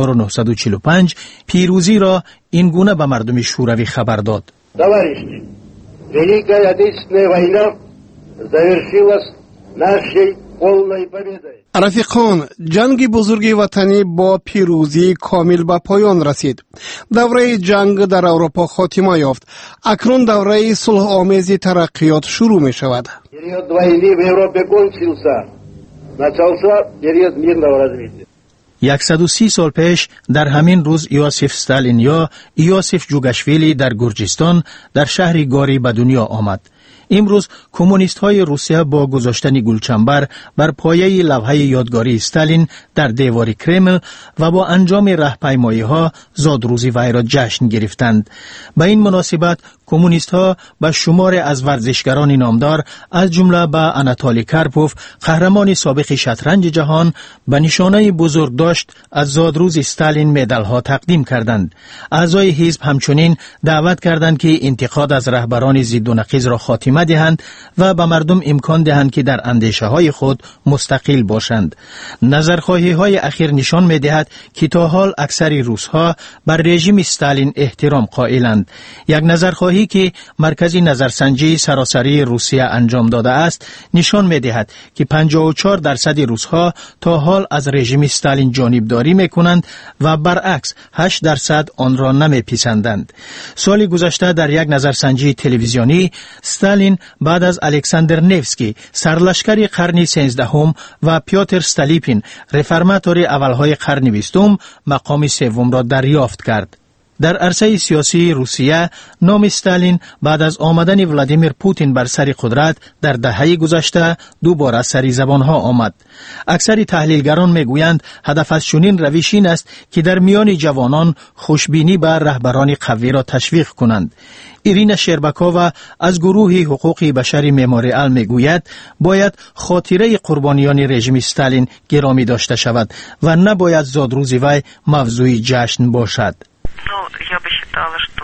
1945 پیروزی را این گونه به مردم شوروی خبر داد: Товарищи, Великая Отечественная война завершилась нашей полной победой. رفیقان، جنگ بزرگ وطنی با پیروزی کامل به پایان رسید. دوره جنگ در اروپا خاتمه یافت. اکنون دوره صلح آمیز ترقیات شروع می شود. Период войны в Европе кончился. Начался период мирного развития. 130 سال پیش در همین روز یوسف استالین یا یوسف جوگاشویلی در گرجستان در شهر گاری به دنیا آمد. امروز کمونیست های روسیه با گذاشتن گلچنبر بر پایه لوحه یادگاری استالین در دیوار کرمل و با انجام راهپیمایی ها زادروزی وی را جشن گرفتند. به این مناسبت کمونیست ها به شمار از ورزشگران نامدار از جمله به اناتولی کارپوف قهرمان سابق شطرنج جهان به نشانه بزرگداشت از زادروز استالین مدال ها تقدیم کردند. اعضای حزب همچنین دعوت کردند که انتقاد از رهبران ضد و نقیض را خاتمه دهند و به مردم امکان دهند که در اندیشه های خود مستقل باشند. نظرخواهی های اخیر نشان می دهد که تا حال اکثر روس ها بر رژیم استالین احترام قائلند. یک نظرخواهی که مرکز نظرسنجی سراسری روسیه انجام داده است نشان می دهد که 54% روس ها تا حال از رژیم استالین جانبداری می کنند و برعکس 8% آن را نمی پسندند. سال گذشته در یک نظرسنجی تلویزیونی استالین بعد از الکساندر نیفسکی سرلشکر قرن 13 و پیوتر استالیپین رفرماتور اولهای قرن 20 مقام سوم را دریافت کرد. در عرصه سیاسی روسیه نام استالین بعد از آمدن ولادیمیر پوتین بر سر قدرت در دهه گذشته دوباره سری زبانها آمد. اکثر تحلیلگران میگویند هدف از چنین روش این است که در میان جوانان خوشبینی بر رهبران قوی را تشویق کنند. ایرینا شرباکووا از گروه حقوق بشر مموریال میگوید باید خاطره قربانیان رژیم استالین گرامی داشته شود و نباید زادروزی وی موضوع جشن باشد. Ну, я бы считала, что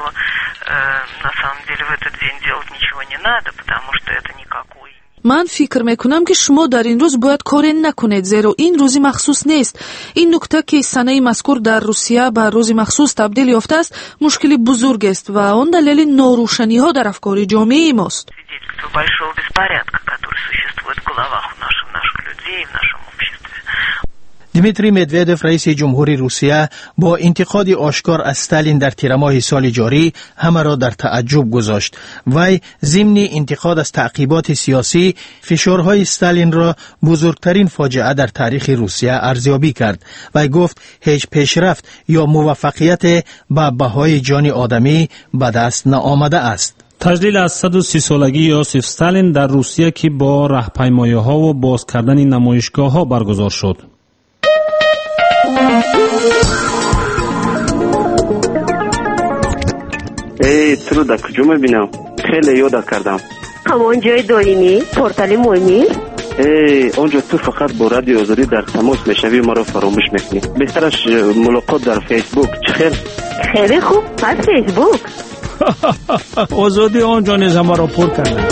на самом деле в этот день делать ничего не надо, потому что это никакой. من فکر میکنم که شما در این روز باید کاری نکنید زیرا این روزی مخصوص نیست. این نکته که سنه مذکور در روسیه به روزی مخصوص تبدیل یافته است مشکلی بزرگ است و آن دلیل ناروشنی ها در افکار جامعه ماست. Свидетельство большого беспорядка, который существует в головах у наших людей, в нашем обществе. دیمیتری مدودف رئیس جمهوری روسیه با انتقاد آشکار از استالین در تیر ماه سال جاری همه را در تعجب گذاشت. وی ضمن انتقاد از تعقیبات سیاسی فشارهای استالین را بزرگترین فاجعه در تاریخ روسیه ارزیابی کرد. وی گفت هیچ پیشرفت یا موفقیت به بهای جان آدمی به دست نآمده است. تجلیل از 130 سالگی یوسف استالین در روسیه که با راهپیمایی‌ها و باز کردن نمایشگاه‌ها برگزار شد. ترو کجا میبینم؟ خیلی یاد کردم. همان جای دائمی پورتال مهمی؟ اونجا تو فقط با رادیو آزادی در تماس میشوی ما را فراموش میکنی. بهترش ملاقات در فیسبوک. چخیر؟ خیلی خوب. از فیسبوک آزادی آنجا نیز ما را پر کرده.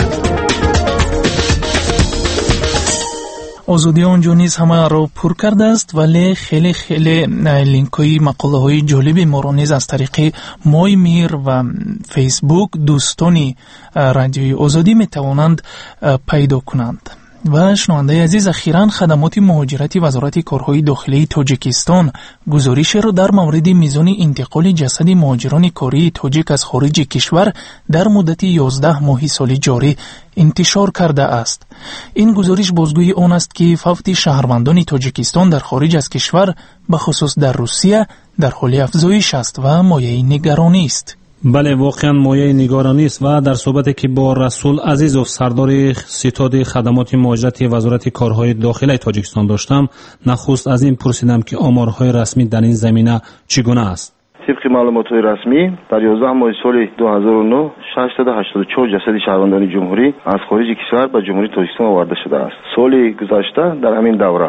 آزادی آنجا نیز همه را پر کرده است ولی خیلی لینک های مقاله های جالبی ما را نیز از طریق مای میر و فیسبوک دوستانی رادیوی آزادی می توانند پیدا کنند. و شنونده عزیز، اخیراً خدمات مهاجرتی وزارت کارهای داخلی تاجیکستان گزارش را در مورد میزان انتقال جسد مهاجران کاری تاجیک از خارج کشور در مدت 11 ماه سال جاری انتشار کرده است. این گزارش بازگوی آن است که فوت شهروندان تاجیکستان در خارج از کشور به خصوص در روسیه در حال افزایش است و مایه نگرانی است. بله، واقعا مایه نگرانی است و در صحبتی که با رسول عزیزوف سردار ستاد خدمات مهاجرتی وزارت کارهای داخلی تاجیکستان داشتم، نخست از این پرسیدم که آمارهای رسمی در این زمینه چگونه است. طبق معلومات‌های رسمی در 11 ماه سال 2009 684 جسد شهروندان جمهوری از خارج کشور به جمهوری تاجیکستان آورده شده است. سال گذشته در همین دوره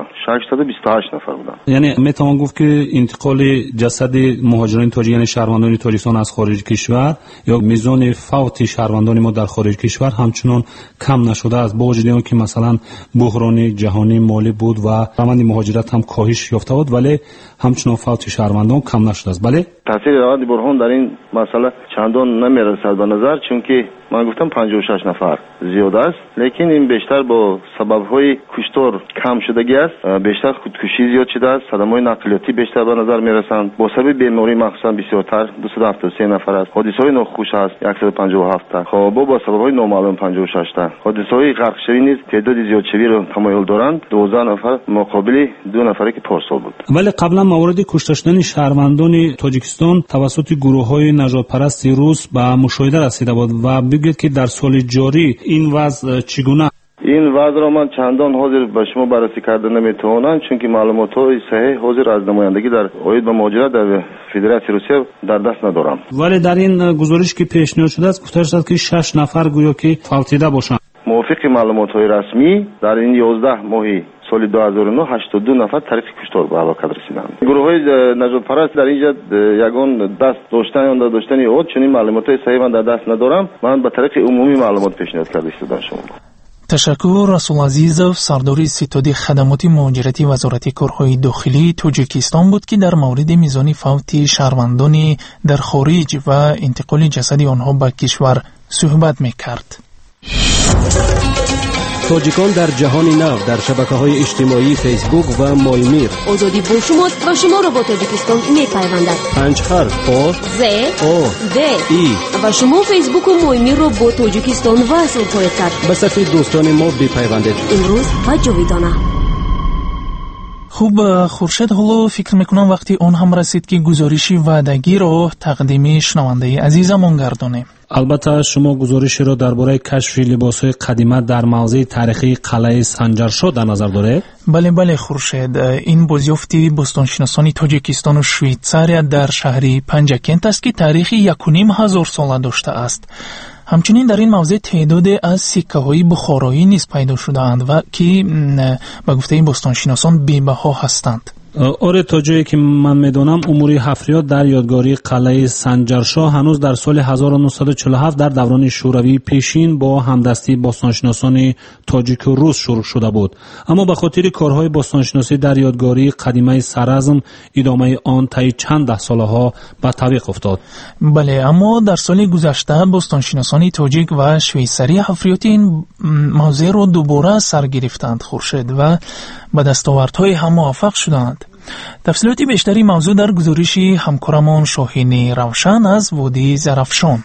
628 نفر بودند. یعنی میتوان گفت که انتقال جسد مهاجران تاجیک، یعنی شهروندان تاجیکستان از خارج کشور یا میزان فوت شهروندان ما در خارج کشور همچنان کم نشده است، با وجود اینکه مثلا بحران جهانی مالی بود و روند مهاجرت هم کاهش یافته بود، ولی همچنان فوت شهروندان کم نشده است. بله، تاثیر روند بحران در این مسئله چندان نمیرسد به نظر، چون که من گفتم 56 نفر زیاد است، لیکن این بیشتر با سبب‌های کشتار کم شدگی است. بیشتر خودکشی زیاد شده است، صدمه‌های نقلیاتی بیشتر به نظر میرسند. با سبب بیماری مخصوصا بسیارتر 273 نفر است. حادثه‌های ناخوش است 157 تا، خواب با سبب‌های نامعلوم 56 تا. حادثه‌های غرق شوی نیز تعداد زیاد شوی را تمایل دارند، 12 نفر مقابل 2 نفری که پارسال بود. ولی قبلا مورد کشته شدن شهروندان تاجیکستان توسط گروه‌های نژاد پرست روس به مشاهده رسیده بود و بگید که در سال جاری این وضع چگونه؟ این وضع را من چندان حاضر به شما بررسی کرده نمیتوانم، چون که معلومات‌های صحیح حاضر از نمایندگی در عاید به مهاجرت در فدراسیون روسیه در دست ندارم. ولی در این گزارش که پیشنهاد شده است گفته شده که 6 نفر گویا که فوتیده باشند. موافق معلومات‌های رسمی در این 11 ماهی سال 2009 82 نفر طریق کشتار به هلاکت رسیدند. گروه‌های نژاد پرست در اینجا یگان دست داشتن یا نداشتن عود، چون این معلومات‌های صحیح من در دست ندارم. من به طریق عمومی معلومات پیشنهاد کرده شدم شما. تشکر. رسول عزیزوف سردار ستاد خدمات مهاجرتی وزارت کارهای داخلی تاجیکستان بود که در مورد میزان فوت شهروندان در خارج و انتقال جسد آنها به کشور صحبت می‌کرد. تاجیکان در جهان نو در شبکه‌های اجتماعی فیسبوک و مایمیر. آزادی برشمرد و شما را با تاجیکستان می‌پیوندد. 5 حرف آ ز او د ای و شما فیسبوک و مایمیر را با تاجیکستان وصل خواهید کرد. به صفحه دوستان ما بپیوندید. امروز و جاویدانه. خوب خورشید، حالا فکر میکنم وقتی اون هم رسید که گزارشی وعدگی رو تقدیم شنونده عزیزمون گردونیم. البته شما گزارشی را درباره کشف لباس‌های قدیمه در موضع تاریخی قلعه سنجرشاه در نظر داره؟ بله خورشید، این بازیافت باستانشناسان تاجیکستان و شویتزاریا در شهر پنجاکنت است که تاریخ 1,500 ساله داشته است. همچنین در این موضع تعداد از سکه‌های بخارایی نیز پیدا شده‌اند و که به گفته این باستانشناسان بی‌بها هستند. آره، تا جایی که من میدونم امور حفریات در یادگاری قلعه سنجرشاه هنوز در سال 1947 در دوران شوروی پیشین با همدستی باستانشناسان تاجیک و روس شروع شده بود، اما به خاطر کارهای باستانشناسی در یادگاری قدیمه سرزم ادامه آن طی چند ده سالها به تعویق افتاد. بله، اما در سال گذشته باستانشناسان تاجیک و شویتزاری حفریات این موضوع را دوباره سر گرفتند خورشید و به دستاوردهای هم موفق شدند. تفصیلات بیشتری موضوع در گزارشی همکارمان شاهین روشن از وادی زرافشان.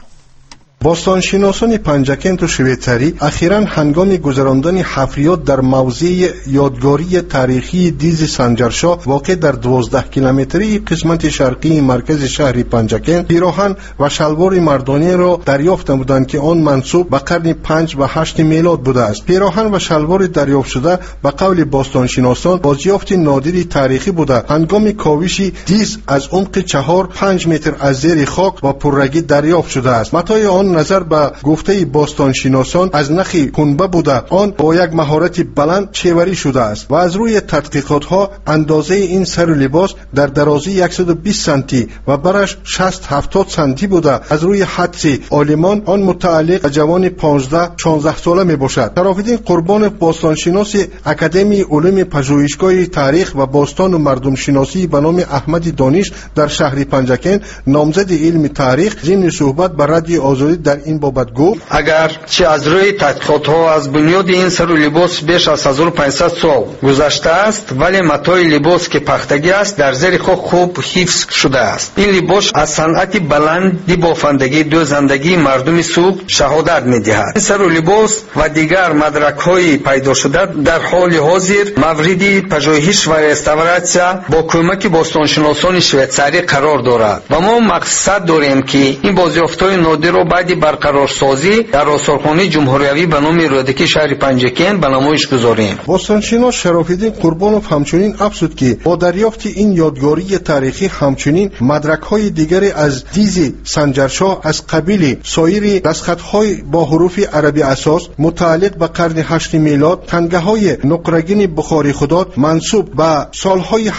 باستانشناسان پنجاکنت و شویتزاری اخیراً هنگام گذراندن حفریات در موضع یادگاری تاریخی دیز سنجرشاه واقع در 12 کیلومتری قسمت شرقی مرکز شهر پنجاکنت پیراهن و شلوار مردانه را دریافت بودند که آن منسوب به قرن 5 و 8 میلاد بوده است. پیراهن و شلوار دریافت شده به قول باستانشناسان بازیافت نادری تاریخی بوده. هنگام کاوش دیز از عمق 4-5 متر از زیر خاک و پررگی دریافت شده است. متای آن نظر به گفته باستانشناسان از نخ پنبه بوده، آن با یک مهارت بلند چیوری شده است و از روی تحقیقات ها اندازه این سر و لباس در درازی 120 سانتی و برش 60-70 سانتی بوده. از روی حدس عالمان آن متعلق به جوان 15-16 ساله می باشد. شرافالدین قربان باستانشناس اکادمی علوم پژوهشگاه تاریخ و باستان و مردم شناسی به نام احمد دانش در شهر پنجاکنت نامزد علم تاریخ ضمن صحبت به رادیو آزادی مورد در این بابت گفت اگر چه از روی تحقیقات‌ها از بنیاد این سر و لباس بیش از 1500 سال گذشته است، ولی متاع لباس که پختگی است در زیر خاک خوب حفظ شده است. این لباس از صنعت بلندی بافندگی دوزندگی مردم سوق شهادت می‌دهد. این سر و لباس و دیگر مدرک‌های پیدا شده در حال حاضر مورد پژوهش و رستوراسیون با کمک باستانشناسان شویتزاری قرار دارد و ما مقصد داریم که این بازیافت‌های نادر را بعد برقرارسازی در آثارخانه جمهوریوی به نام رودکی شهر پنجکن به نمایش گذاریم. باستانشناس شراف‌الدین قربانوف همچنین افزود که با دریافت این یادگاری تاریخی همچنین مدرک‌های دیگری از دیز سنجرشاه از قبیل سایر دستخط‌های با حروف عربی اساس متعلق به قرن 8 میلاد، تنگه‌های نقرگین بخاری خداد منسوب به سالهای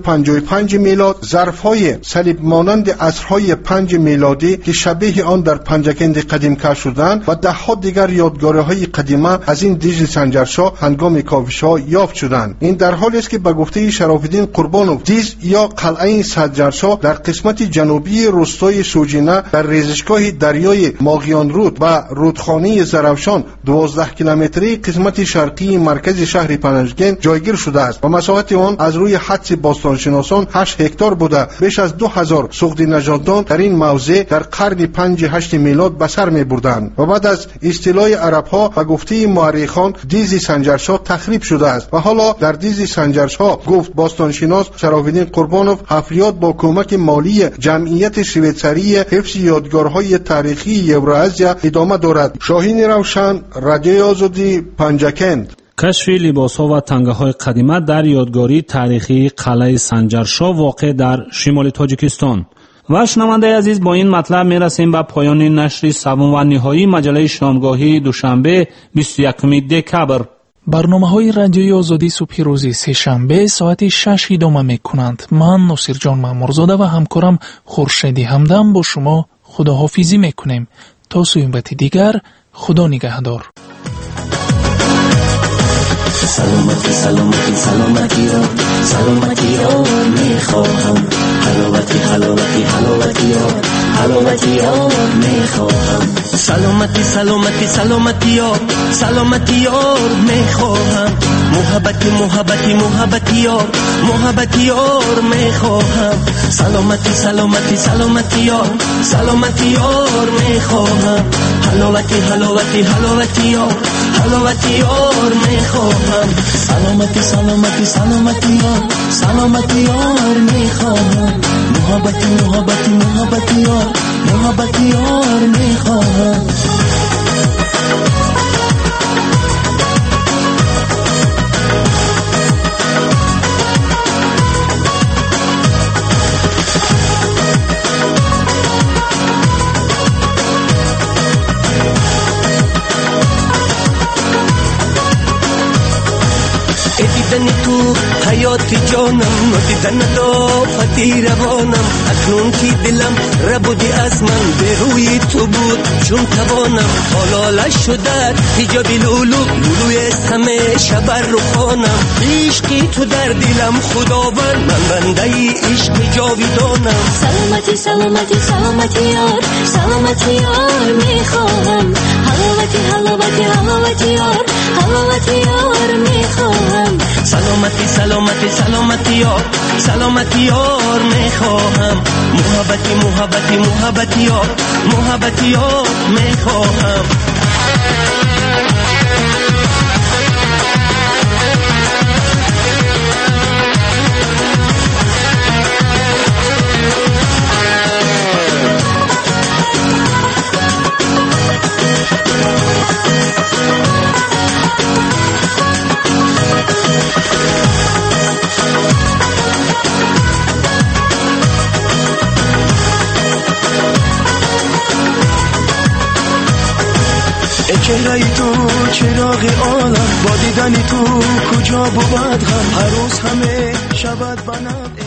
755 میلاد، ظرف‌های صلیب مانند عصرهای 5 میلادی که شبیه آن در پنجکند قدیم کشف شدند و ده‌ها دیگر یادگاری‌های قدیمه از این دیز سنجرشاه هنگام کاوش‌ها یافت شدند. این در حالی است که به گفته شراف‌الدین قربانوف دیز یا قلعه سنجرشاه در قسمت جنوبی روستای سوجینه در ریزشگاه دریای ماغیان رود و رودخانه زرافشان 12 کیلومتری قسمت شرقی مرکز شهر پنجکن جایگیر شده است و مساحت آن از روی حدس باستانشناسان 8 هکتار بوده. بیش از 2000 سوختی نژادان در این موضع در قرن 5-8 میلاد به سر می‌بردند و بعد از اصطلاح عرب‌ها و گفته مورخان دیز سنجرشاه تخریب شده است و حالا در دیز سنجرشاه گفت باستانشناس شراف‌الدین قربانوف حفریات با کمک مالی جمعیت شویتزاری حفظ یادگارهای تاریخی اوراسیا ادامه دارد. شاهین روشن، رادیوی آزادی، پنجکند. کشف لباس‌ها و تنگه‌های قدیمه در یادگاری تاریخی قلعه سنجرشاه واقع در شمال تاجیکستان. و شنونده عزیز، با این مطلب میرسیم به پایان نشر سوم و نهایی مجله شامگاهی دوشنبه 21 دکبر. برنامه‌های رادیوی آزادی صبح روز سه‌شنبه ساعت 6 ادامه می‌کنند. من ناصرجان مامورزاده و همکارم خورشیدی همدم با شما خداحافظی می‌کنیم. تا صحبت دیگر، خدا نگهدار. سلامتی سلامتی سلامتی را سلامتی را میخواهم، حلاوتی حلاوتی حلاوتی را حلاوتی را میخواهم، سلامتی سلامتی سلامتی را سلامتی را میخواهم، محبتی محبتی محبتی را محبتی را میخواهم، سلامتی سلامتی سلامتی را سلامتی را میخواهم، حلاوتی حلاوتی حلاوتی را حلاوتی را میخواهم، سلامتی سلامتی سلامتی یار سلامتی یار میخواهم، محبتی محبتی محبتی یار محبتی یار میخواهم. دیدن تو حیات جانم، دیدن دافتی روانم، اکنون که دلم ربودی از من به روی تو بود چون توانم، حالا شده حجاب لولو لولوی همه شبر رو خانم، عشقی تو در دلم خداوند، من بنده عشق جاویدانم، سلامتی سلامتی سلامتی یار سلامتی یار میخواهم، حلاوتی حلاوتی حلاوتی یار حلاوتی یار میخواهم، سلامتی سلامتی سلامتی یار سلامتی یار میخواهم، محبتی محبتی محبتی یار محبتی یار میخواهم. چهره تو چراغ عالم، با دیدن تو کجا بود غم، هر روز همه شبت بنام.